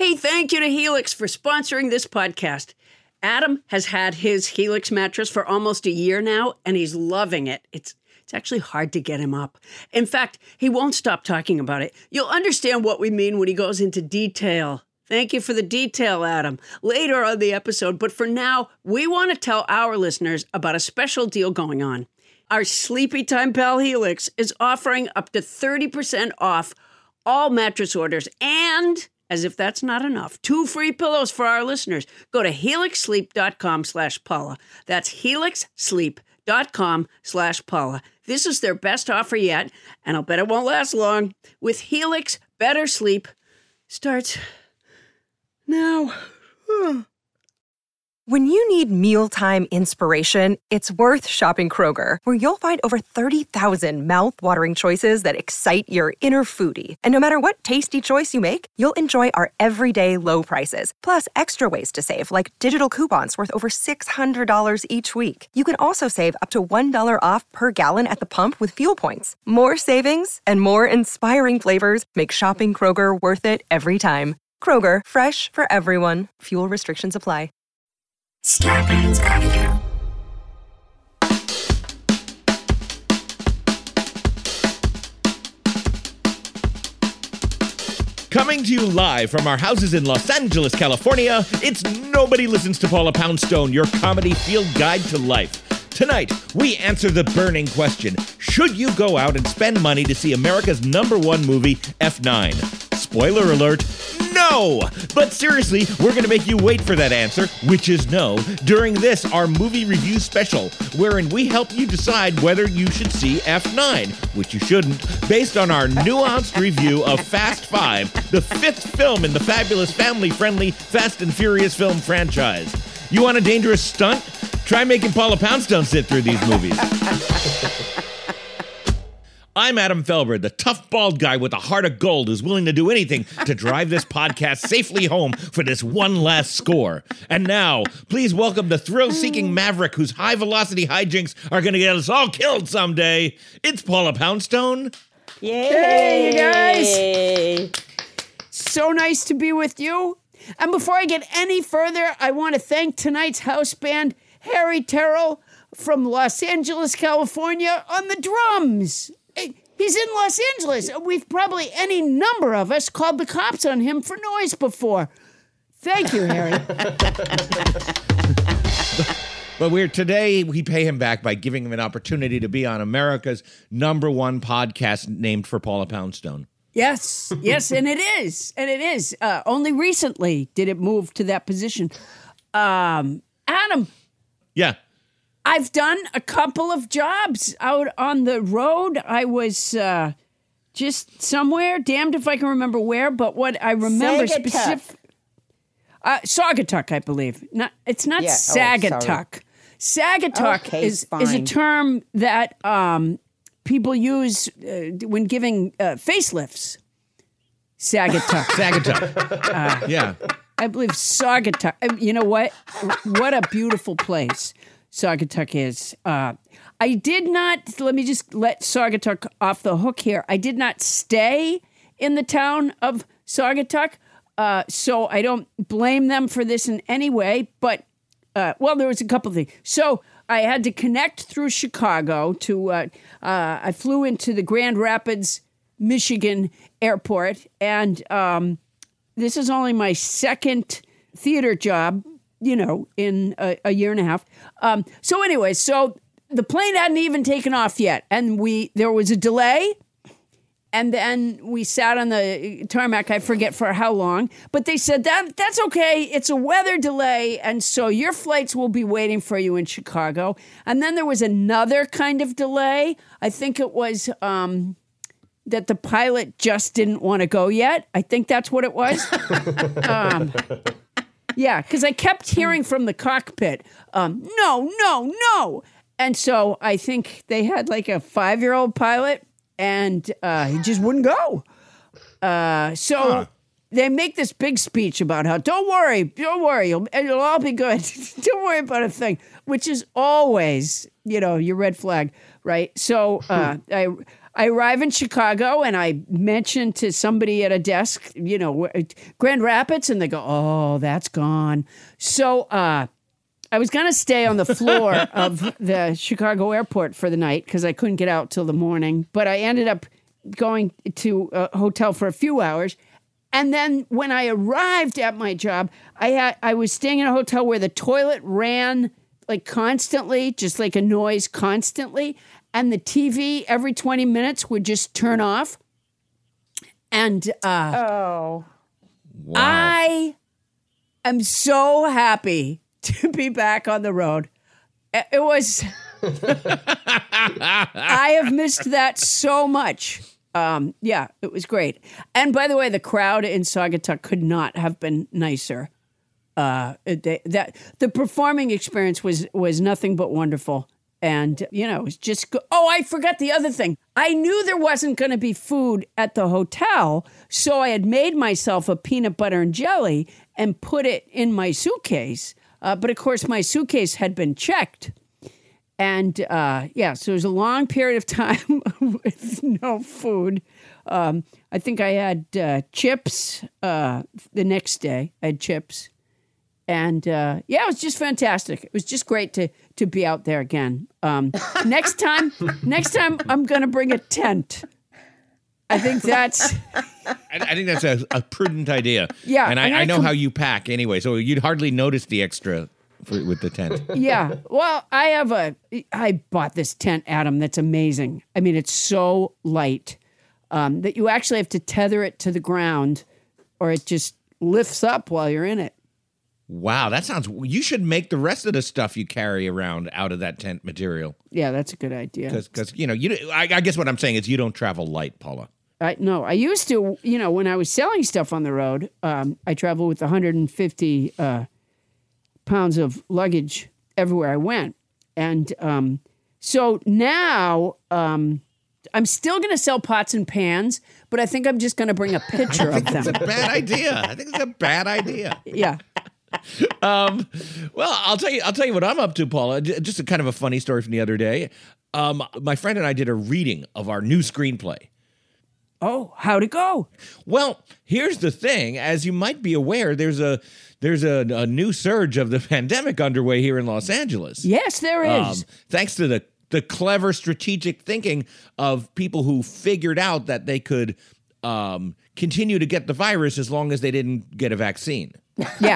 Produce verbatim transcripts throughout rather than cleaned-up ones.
Hey, thank you to Helix for sponsoring this podcast. Adam has had his Helix mattress for almost a year now, and he's loving it. It's it's actually hard to get him up. In fact, he won't stop talking about it. You'll understand what we mean when he goes into detail. Thank you for the detail, Adam, later on the episode. But for now, we want to tell our listeners about a special deal going on. Our Sleepy Time Pal Helix is offering up to thirty percent off all mattress orders, and as if that's not enough, two free pillows for our listeners. Go to helixsleep.com slash Paula. That's helixsleep.com slash Paula. This is their best offer yet, and I'll bet it won't last long. With Helix, better sleep starts now. When you need mealtime inspiration, it's worth shopping Kroger, where you'll find over thirty thousand mouth-watering choices that excite your inner foodie. And no matter what tasty choice you make, you'll enjoy our everyday low prices, plus extra ways to save, like digital coupons worth over six hundred dollars each week. You can also save up to one dollar off per gallon at the pump with fuel points. More savings and more inspiring flavors make shopping Kroger worth it every time. Kroger, fresh for everyone. Fuel restrictions apply. Scarpins Avenue. Coming to you live from our houses in Los Angeles, California, it's Nobody Listens to Paula Poundstone, your comedy field guide to life. Tonight, we answer the burning question, should you go out and spend money to see America's number one movie, F nine? Spoiler alert, no! But seriously, we're going to make you wait for that answer, which is no, during this, our movie review special, wherein we help you decide whether you should see F nine, which you shouldn't, based on our nuanced review of Fast Five, the fifth film in the fabulous family-friendly Fast and Furious film franchise. You want a dangerous stunt? Try making Paula Poundstone sit through these movies. I'm Adam Felber, the tough bald guy with a heart of gold who's willing to do anything to drive this podcast safely home for this one last score. And now, please welcome the thrill-seeking maverick whose high-velocity hijinks are going to get us all killed someday. It's Paula Poundstone. Yay! Hey, you guys! So nice to be with you. And before I get any further, I want to thank tonight's house band, Harry Terrell from Los Angeles, California, on the drums. He's in Los Angeles. We've probably, any number of us, called the cops on him for noise before. Thank you, Harry. But we're today, we pay him back by giving him an opportunity to be on America's number one podcast named for Paula Poundstone. Yes, yes, and it is, and it is. Uh, only recently did it move to that position. Um, Adam. Yeah. I've done a couple of jobs out on the road. I was uh, just somewhere, damned if I can remember where, but what I remember specifically... Uh, Saugatuck, I believe. Not, it's not yeah. Sagatuck. Oh, Sagatuck okay, is, is a term that um, people use uh, when giving uh, facelifts. Sagatuck. Sagatuck. Uh, yeah. I believe Saugatuck. You know what? What a beautiful place Saugatuck is. Uh, I did not, let me just let Saugatuck off the hook here. I did not stay in the town of Saugatuck, uh, so I don't blame them for this in any way. But, uh, well, there was a couple of things. So I had to connect through Chicago to, uh, uh, I flew into the Grand Rapids, Michigan airport, and um, this is only my second theater job, you know, in a, a year and a half. Um, so anyway, so the plane hadn't even taken off yet. And we there was a delay. And then we sat on the tarmac, I forget for how long. But they said, that that's okay. It's a weather delay. And so your flights will be waiting for you in Chicago. And then there was another kind of delay. I think it was um, that the pilot just didn't want to go yet. I think that's what it was. um Yeah, because I kept hearing from the cockpit, um, no, no, no. And so I think they had like a five-year-old pilot, and uh, he just wouldn't go. Uh, so huh. they make this big speech about how, don't worry, don't worry, it'll, it'll all be good. Don't worry about a thing, which is always, you know, your red flag, right? So uh, I I arrive in Chicago and I mention to somebody at a desk, you know, Grand Rapids, and they go, "Oh, that's gone." So uh, I was going to stay on the floor of the Chicago airport for the night because I couldn't get out till the morning. But I ended up going to a hotel for a few hours. And then when I arrived at my job, I had I was staying in a hotel where the toilet ran like constantly, just like a noise constantly. And the T V every twenty minutes would just turn off. And uh, Oh. Wow. I am so happy to be back on the road. It was, I have missed that so much. Um, yeah, it was great. And by the way, the crowd in Saugatuck could not have been nicer. Uh, they, that the performing experience was was nothing but wonderful. And, you know, it was just, go- oh, I forgot the other thing. I knew there wasn't going to be food at the hotel, so I had made myself a peanut butter and jelly and put it in my suitcase. Uh, but, of course, my suitcase had been checked. And, uh, yeah, so it was a long period of time with no food. Um, I think I had uh, chips uh, the next day. I had chips. And, uh, yeah, it was just fantastic. It was just great to to be out there again. Um, next time, next time I'm going to bring a tent. I think that's... I, I think that's a, a prudent idea. Yeah, And I, and I I know com- how you pack anyway, so you'd hardly notice the extra for, with the tent. Yeah. Well, I have a... I bought this tent, Adam, that's amazing. I mean, it's so light um, that you actually have to tether it to the ground or it just lifts up while you're in it. Wow, that sounds... You should make the rest of the stuff you carry around out of that tent material. Yeah, that's a good idea. Because, you know, you. I, I guess what I'm saying is you don't travel light, Paula. I, no, I used to, you know, when I was selling stuff on the road, um, I traveled with one hundred fifty uh, pounds of luggage everywhere I went. And um, so now um, I'm still going to sell pots and pans, but I think I'm just going to bring a picture of them. It's a bad idea. I think it's a bad idea. Yeah. Um, well, I'll tell you. I'll tell you what I'm up to, Paula. J- Just a kind of a funny story from the other day. Um, my friend and I did a reading of our new screenplay. Oh, how'd it go? Well, here's the thing. As you might be aware, there's a there's a, a new surge of the pandemic underway here in Los Angeles. Yes, there is. Um, thanks to the the clever strategic thinking of people who figured out that they could um, continue to get the virus as long as they didn't get a vaccine. Yeah.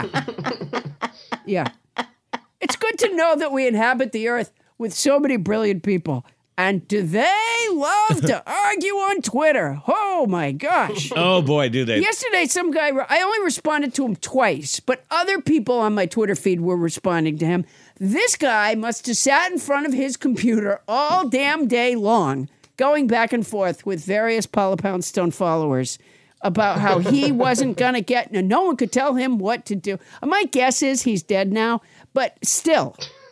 Yeah. It's good to know that we inhabit the earth with so many brilliant people. And do they love to argue on Twitter? Oh, my gosh. Oh, boy, do they. Yesterday, some guy, I only responded to him twice, but other people on my Twitter feed were responding to him. This guy must have sat in front of his computer all damn day long, going back and forth with various Paula Poundstone followers about how he wasn't going to get, and no one could tell him what to do. My guess is he's dead now, but still.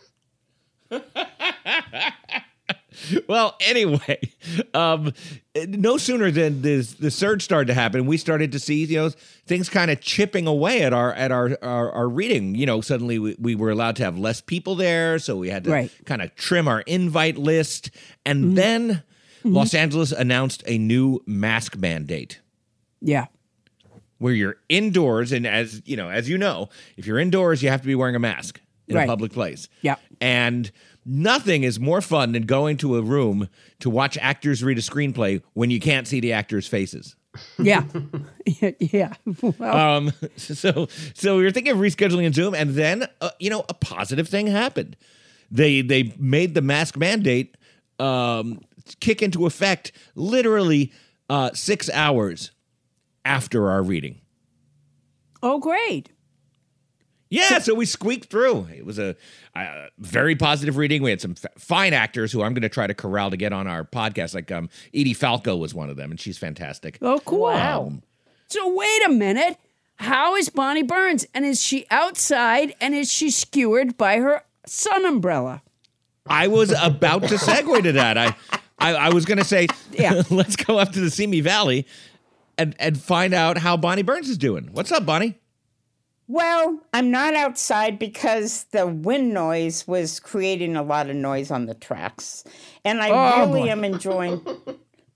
Well, anyway, um, no sooner than this, the surge started to happen, we started to see, you know, things kind of chipping away at our at our, our, our reading. You know, suddenly we, we were allowed to have less people there, so we had to Right. kind of trim our invite list. And mm-hmm. then mm-hmm. Los Angeles announced a new mask mandate. Yeah. Where you're indoors, and as you know, as you know, if you're indoors, you have to be wearing a mask in Right. a public place. Yeah. And nothing is more fun than going to a room to watch actors read a screenplay when you can't see the actors' faces. Yeah. Yeah. Well, Um, so, so we were thinking of rescheduling in Zoom, and then, uh, you know, a positive thing happened. They they made the mask mandate um, kick into effect literally uh, six hours after our reading. oh, great. Yeah, so we squeaked through. It was a, a very positive reading. We had some f- fine actors who I'm going to try to corral to get on our podcast. Like um, Edie Falco was one of them, and she's fantastic. Oh, cool. Wow. Um, So wait a minute. How is Bonnie Burns? And is she outside and is she skewered by her sun umbrella? I was about to segue to that. I, I, I was going to say, Yeah. let's go up to the Simi Valley and, and find out how Bonnie Burns is doing. What's up, Bonnie? Well, I'm not outside because the wind noise was creating a lot of noise on the tracks. And I Oh, really boy. am enjoying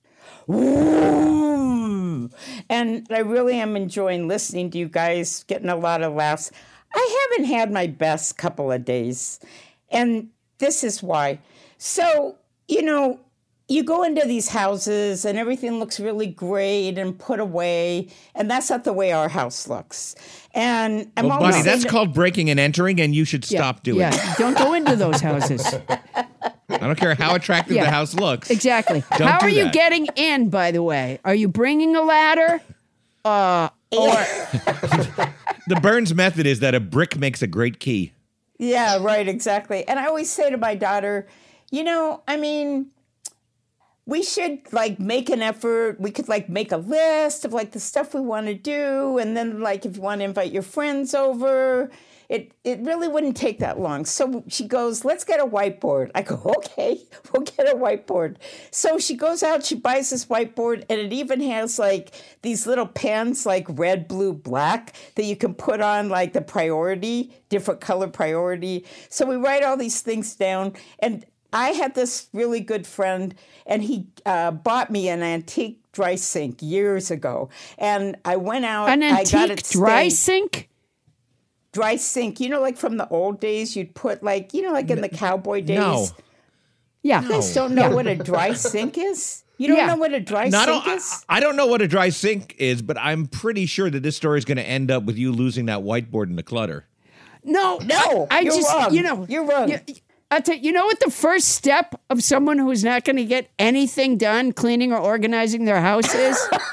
Ooh. And I really am enjoying listening to you guys, getting a lot of laughs. I haven't had my best couple of days, and this is why. So, you know, you go into these houses and everything looks really great and put away, and that's not the way our house looks. And I'm well, always buddy, that's saying- called breaking and entering, and you should Yeah, stop doing yeah. it. Don't go into those houses. I don't care how attractive Yeah. the house looks. Exactly. Don't How do are you that. getting in, by the way? Are you bringing a ladder? Uh, or The Burns method is that a brick makes a great key. Yeah, right, exactly. And I always say to my daughter, you know, I mean, we should like make an effort. We could like make a list of like the stuff we want to do. And then like if you want to invite your friends over, it, it really wouldn't take that long. So she goes, let's get a whiteboard. I go, okay, we'll get a whiteboard. So she goes out, she buys this whiteboard, and it even has like these little pens like red, blue, black that you can put on like the priority, different color priority. So we write all these things down. And I had this really good friend, and he uh, bought me an antique dry sink years ago. And I went out. an I got antique it dry stained. sink? Dry sink. You know, like from the old days, you'd put like, you know, like in the cowboy days. No. Yeah. You guys don't know what a dry sink is? You don't Yeah. know what a dry Not sink o- is? I, I don't know what a dry sink is, but I'm pretty sure that this story is going to end up with you losing that whiteboard in the clutter. No, No, I, I you're just, wrong. you know, You're wrong. You, I tell you, you know what the first step of someone who's not going to get anything done, cleaning or organizing their house is?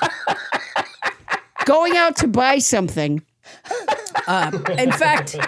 Going out to buy something. Uh, in fact,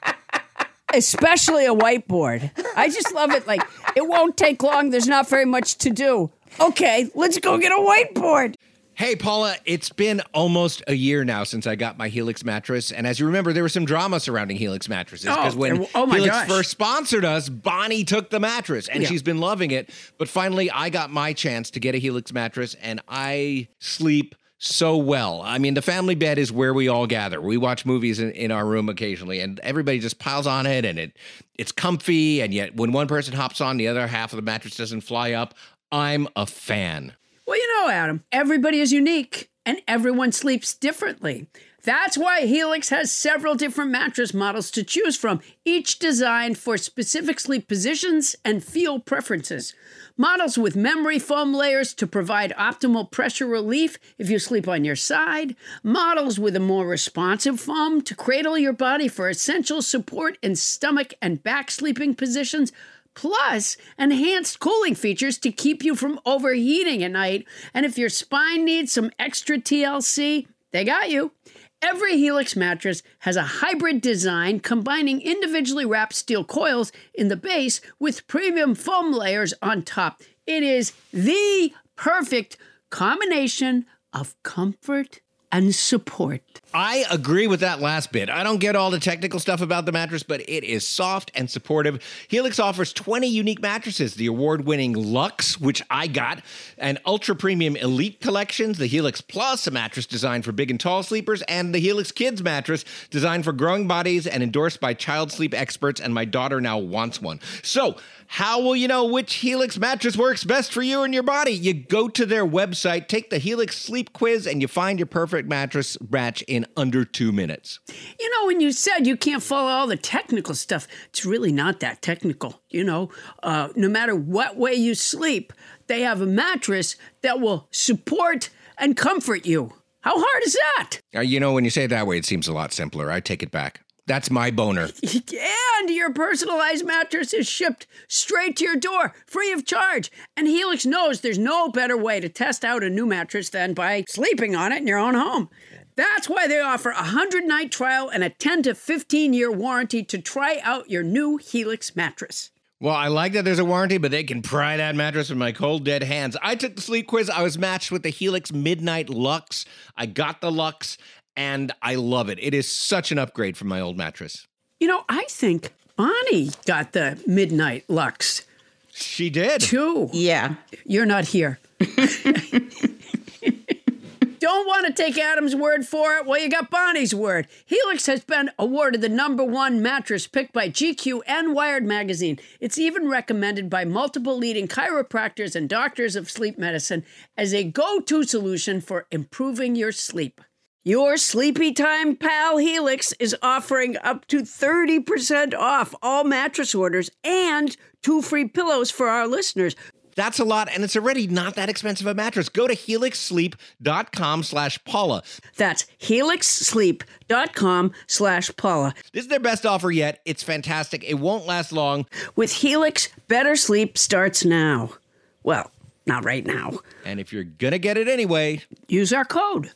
especially a whiteboard. I just love it. Like, it won't take long. There's not very much to do. Okay, let's go get a whiteboard. Hey, Paula, it's been almost a year now since I got my Helix mattress. And as you remember, there was some drama surrounding Helix mattresses. Because Oh, when there- oh my Helix gosh. first sponsored us, Bonnie took the mattress. And Yeah. she's been loving it. But finally, I got my chance to get a Helix mattress. And I sleep so well. I mean, the family bed is where we all gather. We watch movies in, in our room occasionally. And everybody just piles on it. And it it's comfy. And yet, when one person hops on, the other half of the mattress doesn't fly up. I'm a fan. Well, you know, Adam, everybody is unique and everyone sleeps differently. That's why Helix has several different mattress models to choose from, each designed for specific sleep positions and feel preferences. Models with memory foam layers to provide optimal pressure relief if you sleep on your side. Models with a more responsive foam to cradle your body for essential support in stomach and back sleeping positions. Plus, enhanced cooling features to keep you from overheating at night. And if your spine needs some extra T L C, they got you. Every Helix mattress has a hybrid design combining individually wrapped steel coils in the base with premium foam layers on top. It is the perfect combination of comfort and support. I agree with that last bit. I don't get all the technical stuff about the mattress, but it is soft and supportive. Helix offers twenty unique mattresses, the award-winning Luxe, which I got, and ultra-premium Elite collections, the Helix Plus, a mattress designed for big and tall sleepers, and the Helix Kids mattress, designed for growing bodies and endorsed by child sleep experts, and my daughter now wants one. So, how will you know which Helix mattress works best for you and your body? You go to their website, take the Helix sleep quiz, and you find your perfect mattress match in under two minutes. You know, when you said you can't follow all the technical stuff, it's really not that technical. You know, uh, no matter what way you sleep, they have a mattress that will support and comfort you. How hard is that? Uh, you know, when you say it that way, it seems a lot simpler. I take it back. That's my boner. And your personalized mattress is shipped straight to your door, free of charge. And Helix knows there's no better way to test out a new mattress than by sleeping on it in your own home. That's why they offer a one hundred night trial and a ten to fifteen year warranty to try out your new Helix mattress. Well, I like that there's a warranty, but they can pry that mattress with my cold, dead hands. I took the sleep quiz. I was matched with the Helix Midnight Luxe. I got the Luxe, and I love it. It is such an upgrade from my old mattress. You know, I think Bonnie got the Midnight Luxe, She did. too. Yeah. You're not here. Don't want to take Adam's word for it? Well, you got Bonnie's word. Helix has been awarded the number one mattress picked by G Q and Wired magazine. It's even recommended by multiple leading chiropractors and doctors of sleep medicine as a go-to solution for improving your sleep. Your sleepy time pal Helix is offering up to thirty percent off all mattress orders and two free pillows for our listeners. That's a lot, and it's already not that expensive a mattress. Go to helixsleep.com slash Paula. That's helixsleep.com slash Paula. This is their best offer yet. It's fantastic. It won't last long. With Helix, better sleep starts now. Well, not right now. And if you're going to get it anyway, use our code.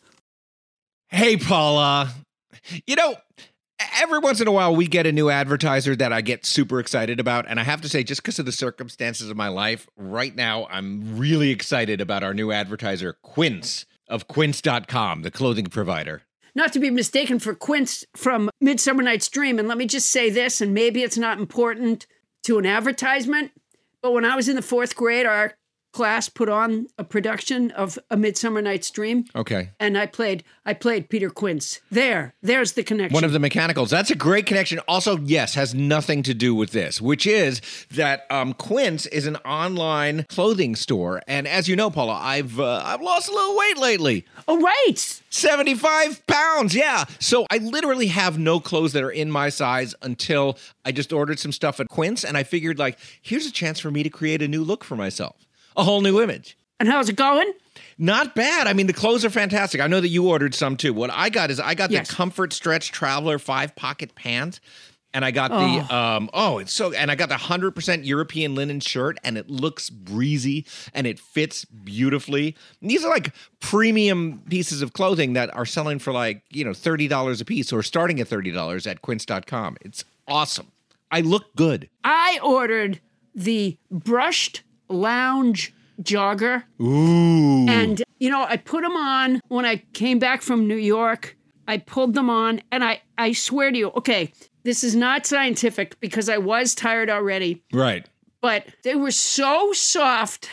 Hey, Paula. You know, every once in a while we get a new advertiser that I get super excited about. And I have to say, just because of the circumstances of my life, right now I'm really excited about our new advertiser, Quince of quince dot com, the clothing provider. Not to be mistaken for Quince from Midsummer Night's Dream. And let me just say this, and maybe it's not important to an advertisement, but when I was in the fourth grade, our class put on a production of A Midsummer Night's Dream. Okay. And I played I played Peter Quince. There. There's the connection. One of the mechanicals. That's a great connection. Also, yes, has nothing to do with this, which is that um, Quince is an online clothing store. And as you know, Paula, I've uh, I've lost a little weight lately. Oh, right. seventy-five pounds. Yeah. So I literally have no clothes that are in my size until I just ordered some stuff at Quince. And I figured, like, here's a chance for me to create a new look for myself. A whole new image. And how's it going? Not bad. I mean, the clothes are fantastic. I know that you ordered some too. What I got is I got yes. the Comfort Stretch Traveler five pocket pants. And I got oh. the, um, oh, it's so, and I got the one hundred percent European linen shirt, and it looks breezy and it fits beautifully. And these are like premium pieces of clothing that are selling for like, you know, thirty dollars a piece or starting at thirty dollars at quince dot com. It's awesome. I look good. I ordered the brushed lounge jogger. Ooh. And, you know, I put them on when I came back from New York. I pulled them on, and I, I swear to you, okay, this is not scientific because I was tired already. Right. But they were so soft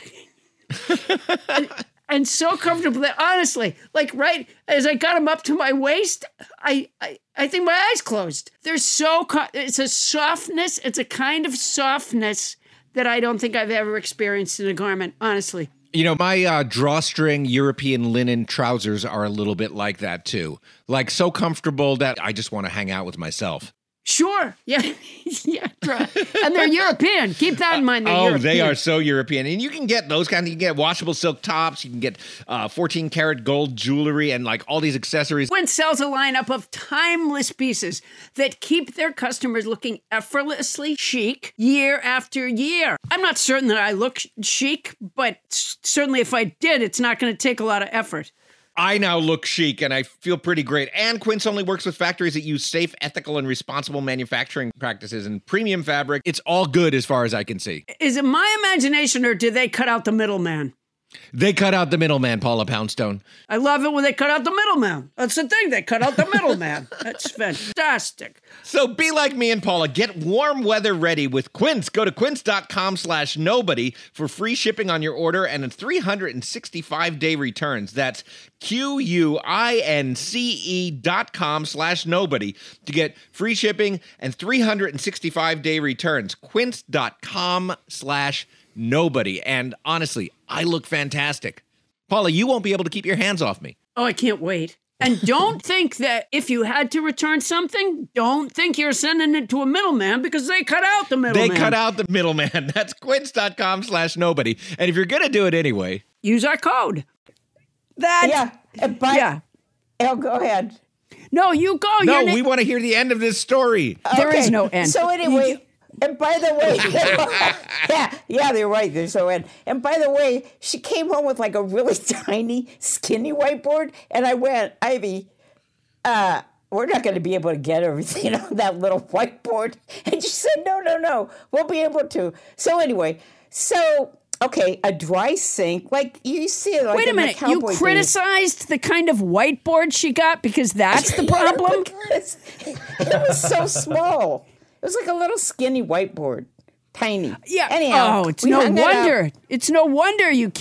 and, and so comfortable that honestly, like right as I got them up to my waist, I, I, I think my eyes closed. They're so, co- it's a softness, it's a kind of softness that I don't think I've ever experienced in a garment, honestly. You know, my uh, drawstring European linen trousers are a little bit like that, too. Like, so comfortable that I just want to hang out with myself. Sure. Yeah. yeah. And they're European. Keep that in mind. They're oh, European. They are so European. And you can get those kinds. You can get washable silk tops. You can get uh, fourteen karat gold jewelry and like all these accessories. Quince sells a lineup of timeless pieces that keep their customers looking effortlessly chic year after year. I'm not certain that I look chic, but certainly if I did, it's not going to take a lot of effort. I now look chic and I feel pretty great. And Quince only works with factories that use safe, ethical, and responsible manufacturing practices and premium fabric. It's all good as far as I can see. Is it my imagination or did they cut out the middleman? They cut out the middleman, Paula Poundstone. I love it when they cut out the middleman. That's the thing. They cut out the middleman. That's fantastic. So be like me and Paula. Get warm weather ready with Quince. Go to quince.com slash nobody for free shipping on your order and a three hundred sixty-five day returns. That's Q-U-I-N-C-E dot com slash nobody to get free shipping and three hundred sixty-five day returns. Quince.com slash nobody. And honestly, I look fantastic. Paula, you won't be able to keep your hands off me. Oh, I can't wait. And don't think that if you had to return something, don't think you're sending it to a middleman because they cut out the middleman. They cut out the middleman. That's quince.com slash nobody. And if you're going to do it anyway, use our code. That Yeah. And by, yeah. Oh, go ahead. No, you go. no, You're we na- want to hear the end of this story. There Okay. is no end. So anyway, and by the way, yeah, yeah, they're right. There's no end. And by the way, she came home with like a really tiny, skinny whiteboard, and I went, Ivy, uh, we're not going to be able to get everything on that little whiteboard. And she said, no, no, no, we'll be able to. So anyway, so. Okay, a dry sink, like you see it. Like Wait a in the minute. You cowboy criticized the kind of whiteboard she got because that's the days. problem? Because it was so small. It was like a little skinny whiteboard, tiny. Yeah. Anyhow, oh, it's we no hung it up. wonder. It's no wonder you can't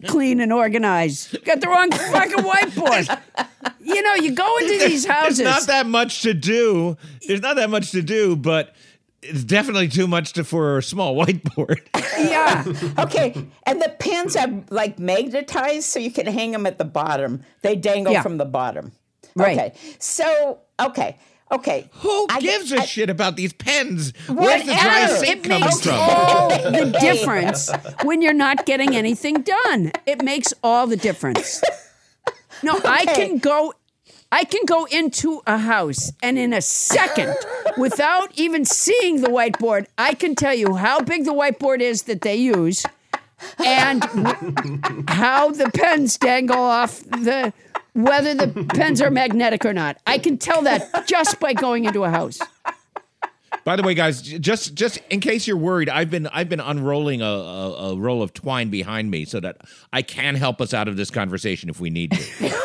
clean and organized. You got the wrong fucking whiteboard. You know, you go into these houses. There's not that much to do. There's not that much to do, but it's definitely too much to, for a small whiteboard. Yeah. Okay, and the pins are like magnetized, so you can hang them at the bottom. They dangle Yeah. from the bottom. Right. Okay, so okay, okay. Who I- gives a I- shit about these pens? Where's the dry Whatever. sink It coming makes from? all the difference when you're not getting anything done. It makes all the difference. No, I Okay. can go I can go into a house and in a second, without even seeing the whiteboard, I can tell you how big the whiteboard is that they use and w- how the pens dangle off the whether the pens are magnetic or not. I can tell that just by going into a house. By the way, guys, j- just just in case you're worried, I've been I've been unrolling a, a, a roll of twine behind me so that I can help us out of this conversation if we need to.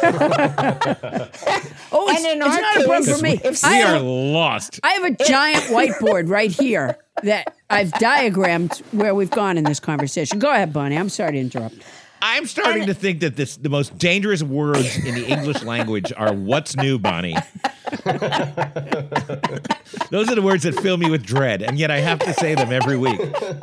Oh, it's, And in it's our not a problem case, for me. if I We have- are lost. I have a giant whiteboard right here that I've diagrammed where we've gone in this conversation. Go ahead, Bonnie. I'm sorry to interrupt. I'm starting to think that this the most dangerous words in the English language are "what's new, Bonnie." Those are the words that fill me with dread, and yet I have to say them every week.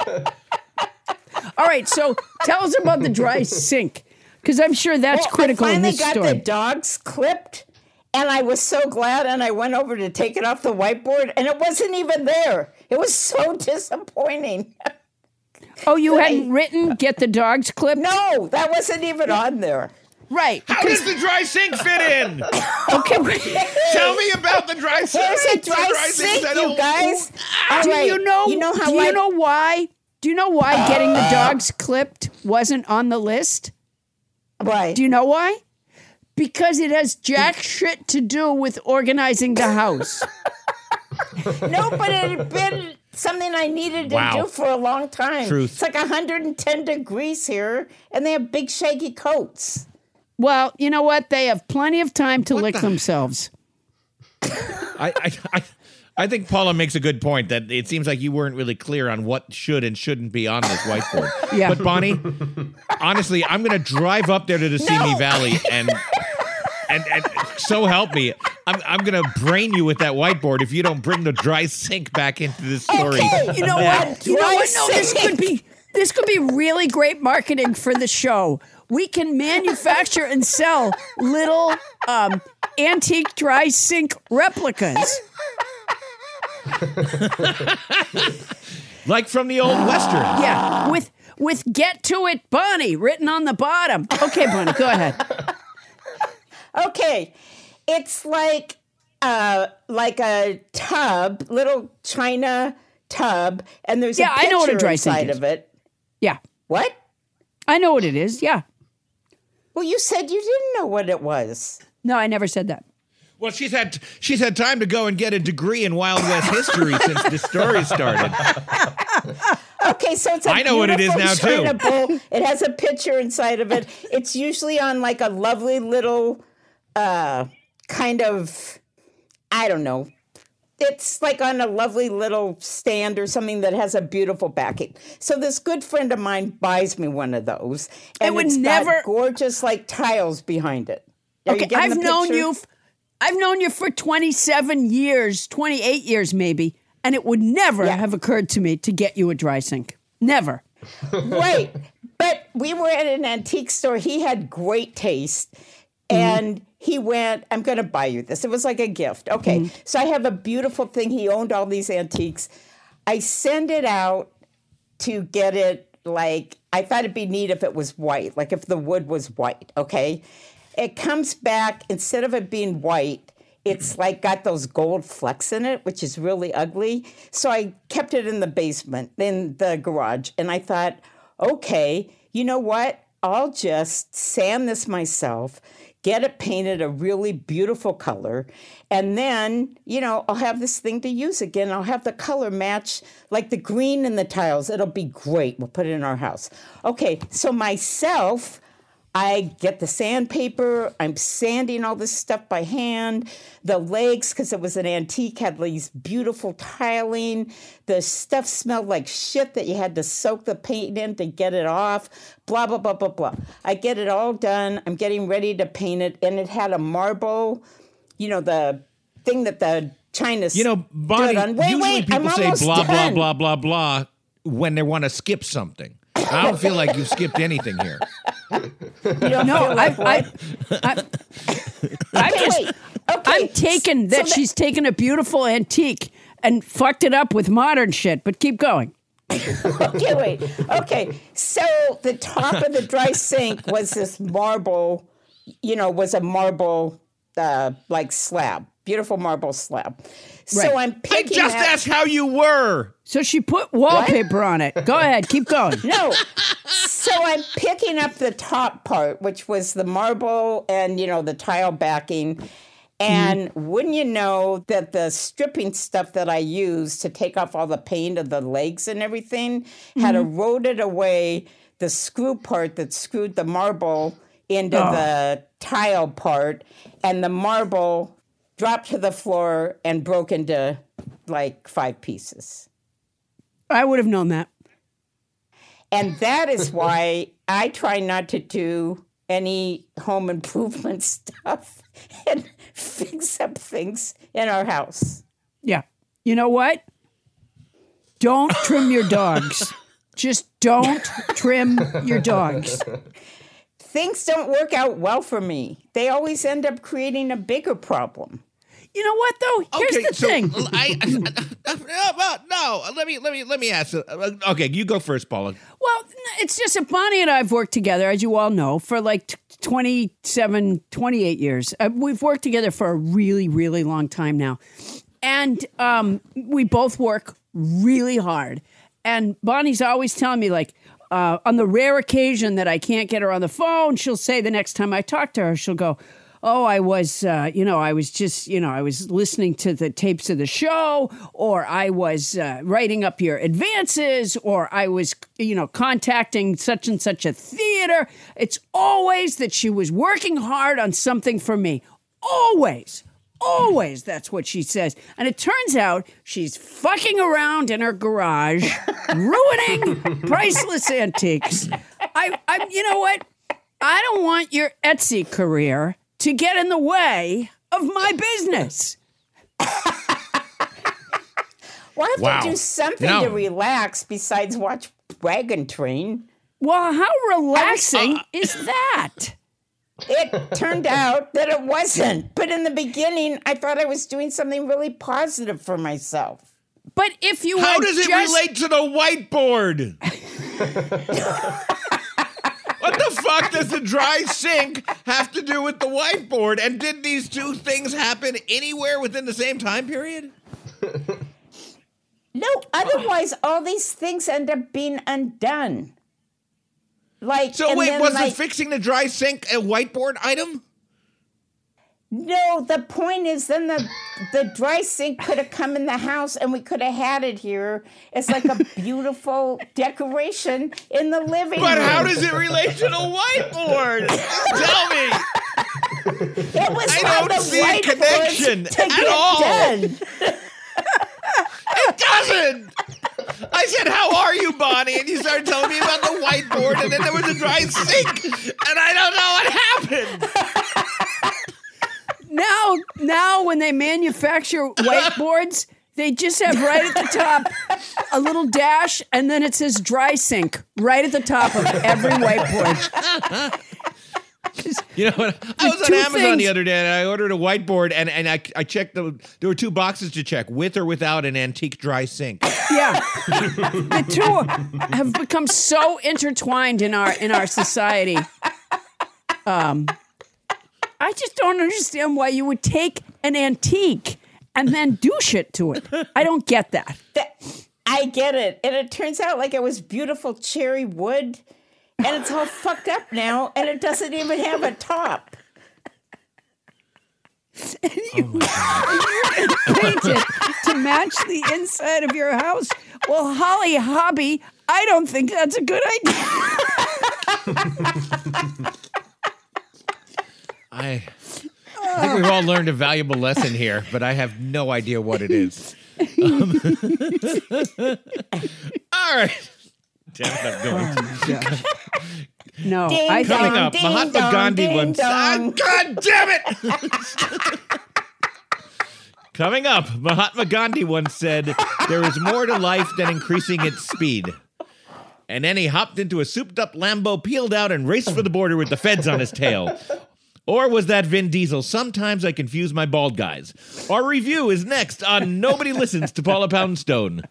All right, so tell us about the dry sink, because I'm sure that's Well, critical I in finally this got story. the dogs clipped, and I was so glad. And I went over to take it off the whiteboard, and it wasn't even there. It was so disappointing. Oh, you hadn't written "get the dogs clipped"? No, that wasn't even on there. Right. How does the dry sink fit in? Okay. wait. Tell me about the dry sink. Here's a The dry sink sink, I you don't- guys. All Do right, you know? You know how do I you know why? Do you know why getting the dogs clipped wasn't on the list? Why? Do you know why? Because it has jack shit to do with organizing the house. No, but it had been something I needed to Wow. do for a long time. Truth. It's like one hundred ten degrees here, and they have big shaggy coats. Well, you know what? They have plenty of time to lick themselves. I, I, I, I think Paula makes a good point that it seems like you weren't really clear on what should and shouldn't be on this whiteboard. Yeah. But Bonnie, honestly, I'm going to drive up there to the Simi No. Valley and, and and so help me, I'm I'm going to brain you with that whiteboard if you don't bring the dry sink back into this story. Okay, You know Yeah. what? You know Dry what? No, this sink. could be this could be really great marketing for the show. We can manufacture and sell little um, antique dry sink replicas. Like from the old Western. Yeah, with with "Get to It, Bonnie" written on the bottom. Okay, Bonnie, go ahead. Okay, it's like uh, like a tub, little china tub, and there's Yeah, a I picture know what a dry sink inside is. of it. Yeah, What? I know what it is. Yeah. Well, you said you didn't know what it was. No, I never said that. Well, she's had she's had time to go and get a degree in Wild West history since the story started. Okay, so it's a I know what it is beautiful now, too. china bowl. It has a picture inside of it. It's usually on like a lovely little uh, kind of, I don't know. It's like on a lovely little stand or something that has a beautiful backing. So this good friend of mine buys me one of those, and would it's never- got gorgeous like tiles behind it. Are you Okay, getting I've the known picture? you. f- I've known you for twenty-seven years, twenty-eight years maybe, and it would never Yeah. have occurred to me to get you a dry sink. Never. Right. But we were at an antique store. He had great taste. And he went, I'm going to buy you this. It was like a gift. Okay. So I have a beautiful thing. He owned all these antiques. I send it out to get it like, I thought it'd be neat if it was white, like if the wood was white. Okay. It comes back, instead of it being white, it's like got those gold flecks in it, which is really ugly. So I kept it in the basement, in the garage. And I thought, okay, you know what? I'll just sand this myself, get it painted a really beautiful color, and then, you know, I'll have this thing to use again. I'll have the color match like the green in the tiles. It'll be great. We'll put it in our house. Okay, so myself, I get the sandpaper. I'm sanding all this stuff by hand. The legs, because it was an antique, had these beautiful tiling. The stuff smelled like shit that you had to soak the paint in to get it off. Blah, blah, blah, blah, blah. I get it all done. I'm getting ready to paint it. And it had a marble, you know, the thing that the China You know, Bonnie, on. Wait, usually wait, people I'm say almost blah, blah, done. blah, blah, blah when they want to skip something. I don't feel like you skipped anything here. You don't No, feel like I, I, what? I, I'm Okay, just, wait. Okay. I'm taken that So that- she's taken a beautiful antique and fucked it up with modern shit. But keep going. Okay, wait. Okay, so the top of the dry sink was this marble, you know, was a marble, uh, like slab, beautiful marble slab. So Right. I'm I picking just that- asked how you were. So she put wallpaper on it. Go ahead, keep going. No. So I'm picking up the top part, which was the marble and, you know, the tile backing. And Mm-hmm. wouldn't you know that the stripping stuff that I used to take off all the paint of the legs and everything had Mm-hmm. eroded away the screw part that screwed the marble into Oh. the tile part. And the marble dropped to the floor and broke into like five pieces. I would have known that. And that is why I try not to do any home improvement stuff and fix up things in our house. Yeah. You know what? Don't trim your dogs. Just don't trim your dogs. Things don't work out well for me. They always end up creating a bigger problem. You know what though? Here's Okay, the so thing. I, I, I, no, let me let me let me ask. uh, Okay, you go first, Paula. Well, it's just that Bonnie and I have worked together, as you all know, for like t- twenty-seven, twenty-eight years. Uh, we've worked together for a really, really long time now. And um, we both work really hard. And Bonnie's always telling me, like, uh, on the rare occasion that I can't get her on the phone, she'll say the next time I talk to her, she'll go, oh, I was, uh, you know, I was just, you know, I was listening to the tapes of the show, or I was uh, writing up your advances, or I was, you know, contacting such and such a theater. It's always that she was working hard on something for me. Always. Always, that's what she says. And it turns out she's fucking around in her garage, ruining priceless antiques. I, I, you know what? I don't want your Etsy career to get in the way of my business. Well, I have Wow. to do something No. to relax besides watch Wagon Train. Well, how relaxing is that? It turned out that it wasn't. But in the beginning, I thought I was doing something really positive for myself. But if you How had does it just, relate to the whiteboard? What the fuck does the dry sink have to do with the whiteboard? And did these two things happen anywhere within the same time period? No, otherwise, all these things end up being undone. Like, So and wait, then, wasn't like, fixing the dry sink a whiteboard item? No, the point is then the the dry sink could have come in the house and we could have had it here. It's like a beautiful decoration in the living But room. how does it relate to the whitebboard? Tell me. It was I on don't the see a whiteboards connection to at get all. done. It doesn't. I said, how are you, Bonnie? And you started telling me about the whiteboard, and then there was a dry sink, and I don't know what happened. now, now when they manufacture whiteboards, they just have right at the top a little dash, and then it says dry sink right at the top of every whiteboard. You know what? I was on two Amazon things- the other day, and I ordered a whiteboard, and, and I, I checked the. There were two boxes to check, with or without an antique dry sink. Yeah, the two have become so intertwined in our in our society. Um, I just don't understand why you would take an antique and then do shit to it. I don't get that. That- I get it. And it turns out like it was beautiful cherry wood. And it's all fucked up now, and it doesn't even have a top. You, you paint it to match the inside of your house. Well, Holly Hobby, I don't think that's a good idea. I, I think we've all learned a valuable lesson here, but I have no idea what it is. Um, all right. Damn it, I'm going. Oh, my gosh. No, Ding I dong, think Coming up, ding Mahatma dong, Gandhi ding once. dong. Ah, God damn it! Coming up, Mahatma Gandhi once said, "There is more to life than increasing its speed." And then he hopped into a souped-up Lambo, peeled out, and raced for the border with the feds on his tail. Or was that Vin Diesel? Sometimes I confuse my bald guys. Our review is next on Nobody Listens to Paula Poundstone.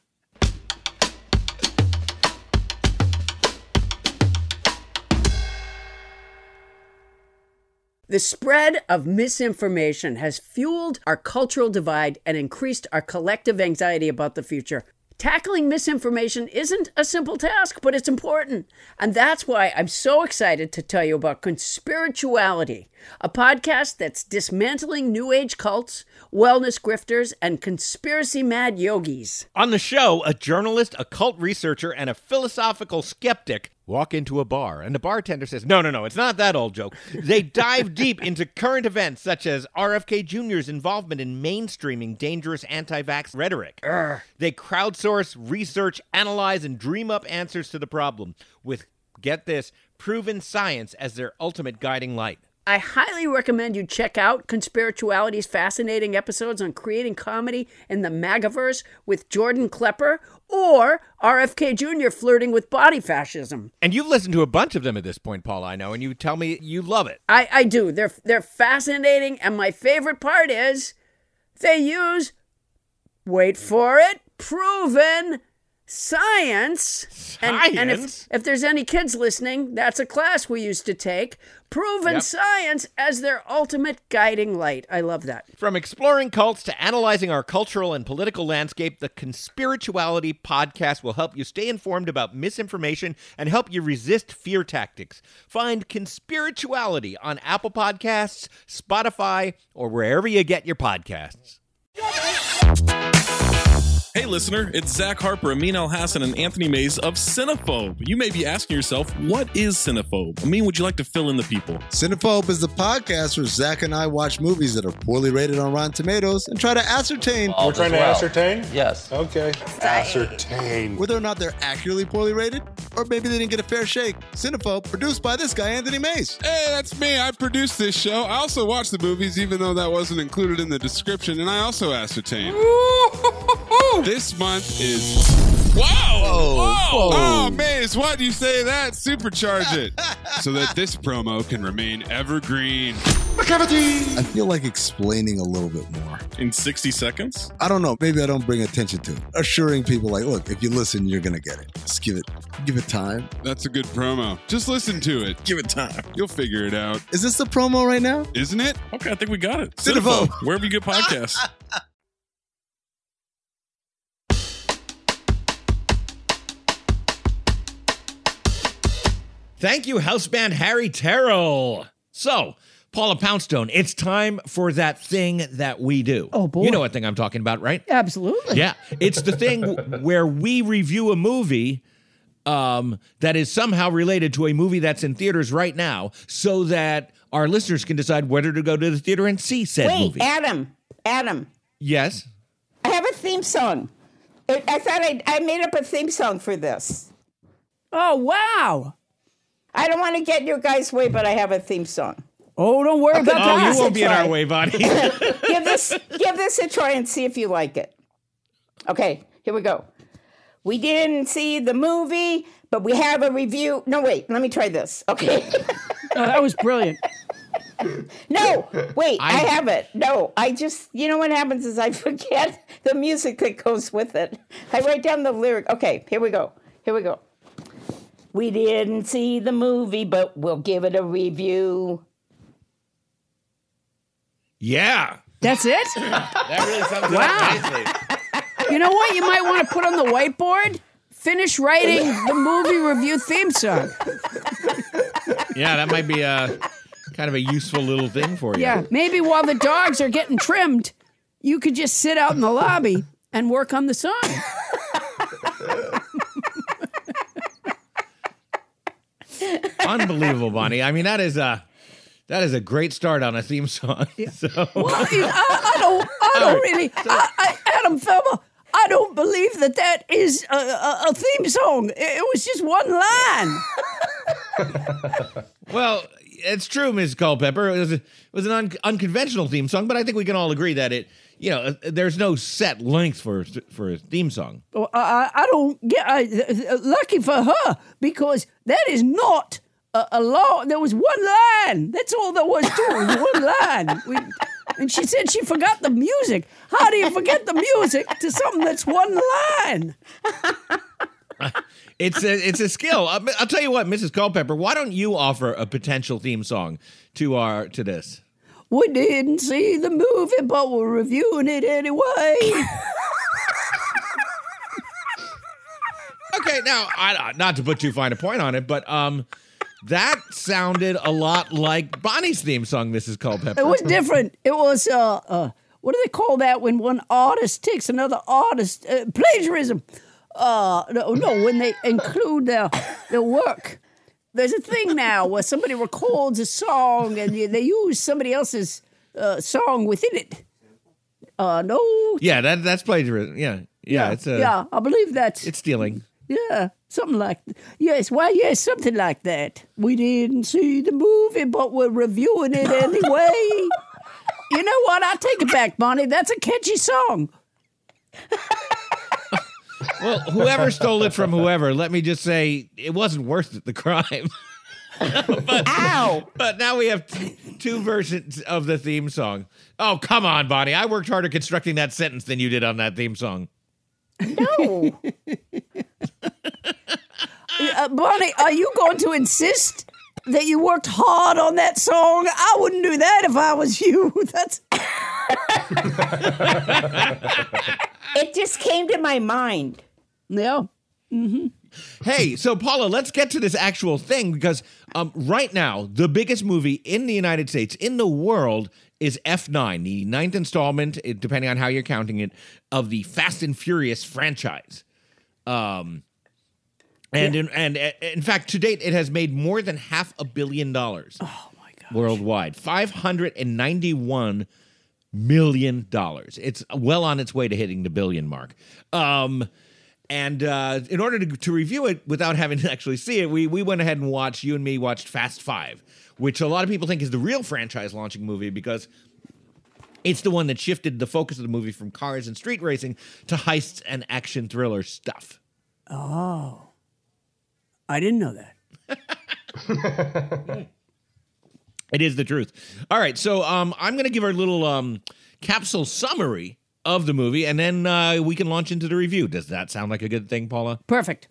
the spread of misinformation has fueled our cultural divide and increased our collective anxiety about the future. Tackling misinformation isn't a simple task, but it's important. And that's why I'm so excited to tell you about Conspirituality, a podcast that's dismantling New Age cults, wellness grifters, and conspiracy-mad yogis. On the show, a journalist, a cult researcher, and a philosophical skeptic walk into a bar, and the bartender says, no, no, no, it's not that old joke. They dive deep into current events such as R F K Junior's involvement in mainstreaming dangerous anti-vax rhetoric. Urgh. They crowdsource, research, analyze, and dream up answers to the problem with, get this, proven science as their ultimate guiding light. I highly recommend you check out Conspirituality's fascinating episodes on creating comedy in the MAGAverse with Jordan Klepper, or R F K Junior flirting with body fascism. And you've listened to a bunch of them at this point, Paula, I know, and you tell me you love it. I, I do. They're they're fascinating, and my favorite part is they use, wait for it, proven science. Science? And, and if, if there's any kids listening, that's a class we used to take. Proven Yep. science as their ultimate guiding light. I love that. From exploring cults to analyzing our cultural and political landscape, the Conspirituality podcast will help you stay informed about misinformation and help you resist fear tactics. Find Conspirituality on Apple Podcasts, Spotify, or wherever you get your podcasts. Hey listener, it's Zach Harper, Amin Al-Hassan, and Anthony Mays of Cinephobe. You may be asking yourself, what is Cinephobe? Amin, would you like to fill in the people? Cinephobe is the podcast where Zach and I watch movies that are poorly rated on Rotten Tomatoes and try to ascertain We're trying to well. ascertain? Yes. Okay. Ascertain. whether or not they're accurately poorly rated, or maybe they didn't get a fair shake. Cinephobe, produced by this guy, Anthony Mays. Hey, that's me. I produced this show. I also watch the movies, even though that wasn't included in the description, and I also ascertain. This month is... Wow! Whoa. Whoa. Whoa. Oh, Maze, why do you say that? Supercharge it. So that this promo can remain evergreen. I feel like explaining a little bit more. In sixty seconds? I don't know. Maybe I don't bring attention to it. Assuring people like, look, if you listen, you're going to get it. Just give it, give it time. That's a good promo. Just listen to it. Give it time. You'll figure it out. Is this the promo right now? Isn't it? Okay, I think we got it. Cinephobe. Wherever you get podcasts. Thank you, house band Harry Terrell. So, Paula Poundstone, it's time for that thing that we do. Oh, boy. You know what thing I'm talking about, right? Absolutely. Yeah. It's the thing where we review a movie um, that is somehow related to a movie that's in theaters right now so that our listeners can decide whether to go to the theater and see said Wait, movie. Adam, Adam, Yes? I have a theme song. I, I thought I, I made up a theme song for this. Oh, wow. I don't want to get in your guys' way, but I have a theme song. Oh, don't worry about Oh, that. you won't be in try. our way, buddy. give this give this a try and see if you like it. Okay, here we go. We didn't see the movie, but we have a review. No, wait, let me try this. Okay. Oh, that was brilliant. No, wait, I, I- have it. No, I just, you know what happens is I forget the music that goes with it. I write down the lyric. Okay, here we go. Here we go. We didn't see the movie, but we'll give it a review. Yeah. That's it? That really sums it Wow. up nicely. You know what you might want to put on the whiteboard? Finish writing the movie review theme song. Yeah, that might be a kind of a useful little thing for you. Yeah, maybe while the dogs are getting trimmed, you could just sit out in the lobby and work on the song. Unbelievable, Bonnie. I mean, that is uh That is a great start on a theme song. So. Well, I, I don't, I don't really, I, I, Adam Felber, I don't believe that that is a, a, a theme song. It, it was just one line. Well, it's true, Miz Culpepper. It was, a, it was an un- unconventional theme song, but I think we can all agree that it, you know, there's no set length for for a theme song. Well, I, I don't get. I, lucky for her, because that is not a, a long. There was one line. That's all there was to it. Was one line. We, and she said she forgot the music. How do you forget the music to something that's one line? It's a it's a skill. I'll, I'll tell you what, Missus Culpepper. Why don't you offer a potential theme song to our to this? We didn't see the movie, but we're reviewing it anyway. Okay, now, I, not to put too fine a point on it, but um, that sounded a lot like Bonnie's theme song, Missus Culpepper. It was different. It was, uh, uh, what do they call that when one artist takes another artist? Uh, plagiarism. Uh, no, no, when they include their, their work. There's a thing now where somebody records a song and they use somebody else's uh, song within it. Uh, no. Yeah, that that's plagiarism. Yeah, yeah, Yeah, it's a, yeah, I believe that's... it's stealing. Yeah, something like... Yes, well, yes, something like that. We didn't see the movie, but we're reviewing it anyway. You know what? I'll take it back, Bonnie. That's a catchy song. Well, whoever stole it from whoever, let me just say, it wasn't worth the crime. but, Ow! But now we have t- two versions of the theme song. Oh, come on, Bonnie. I worked harder constructing that sentence than you did on that theme song. No. Uh, Bonnie, are you going to insist that you worked hard on that song? I wouldn't do that if I was you. That's... It just came to my mind. Yeah. Mm-hmm. Hey, so Paula, let's get to this actual thing because um, right now, the biggest movie in the United States, in the world, is F nine, the ninth installment, it- depending on how you're counting it, of the Fast and Furious franchise. Um, and, in, and uh, in fact, to date, it has made more than half a billion dollars Oh, my God. worldwide. five hundred ninety-one million dollars. It's well on its way to hitting the billion mark. Um, and uh, in order to, to review it without having to actually see it, we, we went ahead and watched, you and me watched Fast Five, which a lot of people think is the real franchise launching movie because it's the one that shifted the focus of the movie from cars and street racing to heists and action thriller stuff. Oh. I didn't know that. It is the truth. All right, so um, I'm going to give our little um, capsule summary of the movie, and then uh, we can launch into the review. Does that sound like a good thing, Paula? Perfect.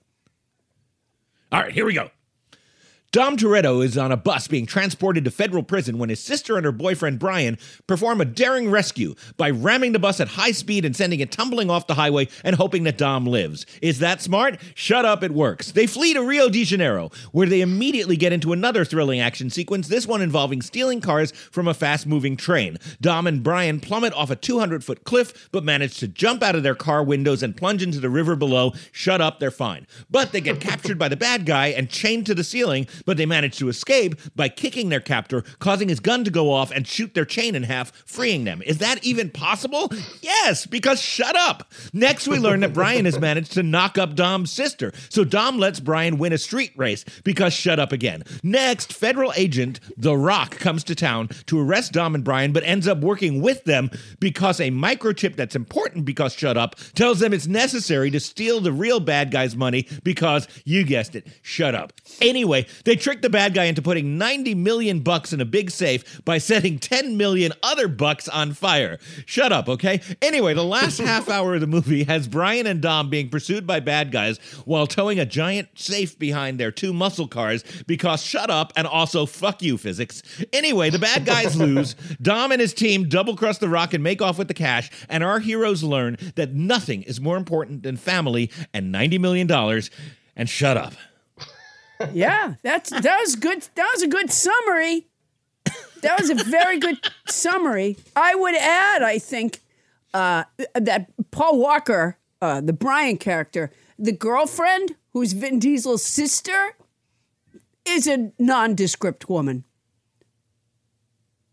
All right, here we go. Dom Toretto is on a bus being transported to federal prison when his sister and her boyfriend Brian perform a daring rescue by ramming the bus at high speed and sending it tumbling off the highway and hoping that Dom lives. Is that smart? Shut up, it works. They flee to Rio de Janeiro, where they immediately get into another thrilling action sequence, this one involving stealing cars from a fast-moving train. Dom and Brian plummet off a two hundred foot cliff, but manage to jump out of their car windows and plunge into the river below. Shut up, they're fine. But they get captured by the bad guy and chained to the ceiling, but they manage to escape by kicking their captor, causing his gun to go off and shoot their chain in half, freeing them. Is that even possible? Yes, because shut up. Next, we learn that Brian has managed to knock up Dom's sister, so Dom lets Brian win a street race because shut up again. Next, federal agent The Rock comes to town to arrest Dom and Brian, but ends up working with them because a microchip that's important because shut up tells them it's necessary to steal the real bad guy's money because, you guessed it, shut up. Anyway, they trick the bad guy into putting ninety million bucks in a big safe by setting ten million other bucks on fire. Shut up, okay? Anyway, the last half hour of the movie has Brian and Dom being pursued by bad guys while towing a giant safe behind their two muscle cars because shut up and also fuck you, physics. Anyway, the bad guys lose. Dom and his team double cross the Rock and make off with the cash, and our heroes learn that nothing is more important than family and ninety million dollars, and shut up. Yeah, that's that was good. That was a good summary. That was a very good summary. I would add, I think, uh, that Paul Walker, uh, the Brian character, the girlfriend, who's Vin Diesel's sister, is a nondescript woman.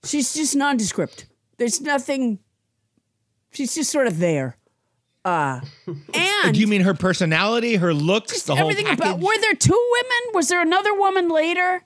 She's just nondescript. There's nothing. She's just sort of there. Uh, and do you mean her personality, her looks, just the whole everything package? about? Were there two women? Was there another woman later?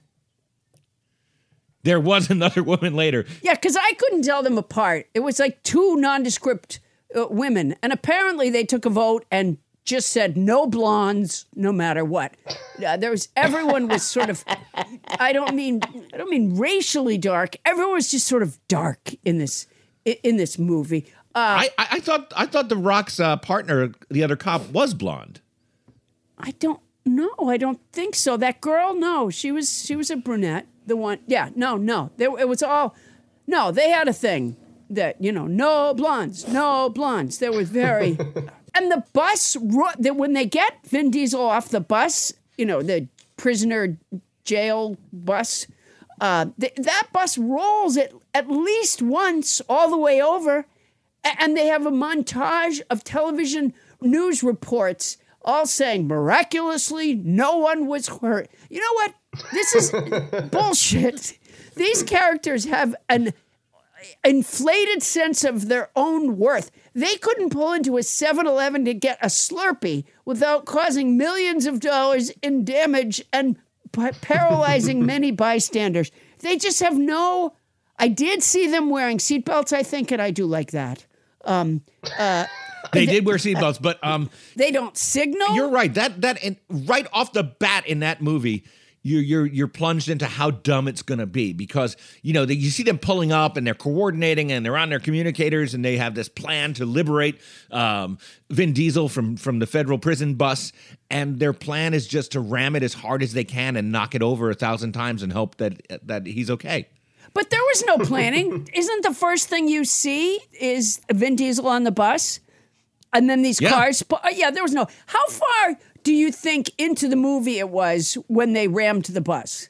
There was another woman later. Yeah, because I couldn't tell them apart. It was like two nondescript uh, women, and apparently they took a vote and just said no blondes, no matter what. Uh, there was everyone was sort of. I don't mean I don't mean racially dark. Everyone was just sort of dark in this in this movie. Uh, I, I I thought I thought The Rock's uh, partner, the other cop, was blonde. I don't know. I don't think so. That girl, no, she was she was a brunette. The one, yeah, no, no. There, it was all, no. They had a thing that you know, no blondes, no blondes. They were very, and the bus that when they get Vin Diesel off the bus, you know, the prisoner jail bus, uh, th- that bus rolls at at least once all the way over, and they have a montage of television news reports all saying miraculously no one was hurt. You know what? This is bullshit. These characters have an inflated sense of their own worth. They couldn't pull into a seven eleven to get a Slurpee without causing millions of dollars in damage and p- paralyzing many bystanders. They just have no... I did see them wearing seatbelts, I think, and I do like that. Um, uh, They did wear seatbelts, but um, they don't signal. You're right. That that and right off the bat in that movie, you you're you're plunged into how dumb it's going to be because you know they, you see them pulling up and they're coordinating and they're on their communicators and they have this plan to liberate um, Vin Diesel from from the federal prison bus, and their plan is just to ram it as hard as they can and knock it over a thousand times and hope that that he's okay. But there was no planning. Isn't the first thing you see is Vin Diesel on the bus? And then these yeah. cars, uh, yeah, there was no. How far do you think into the movie it was when they rammed the bus?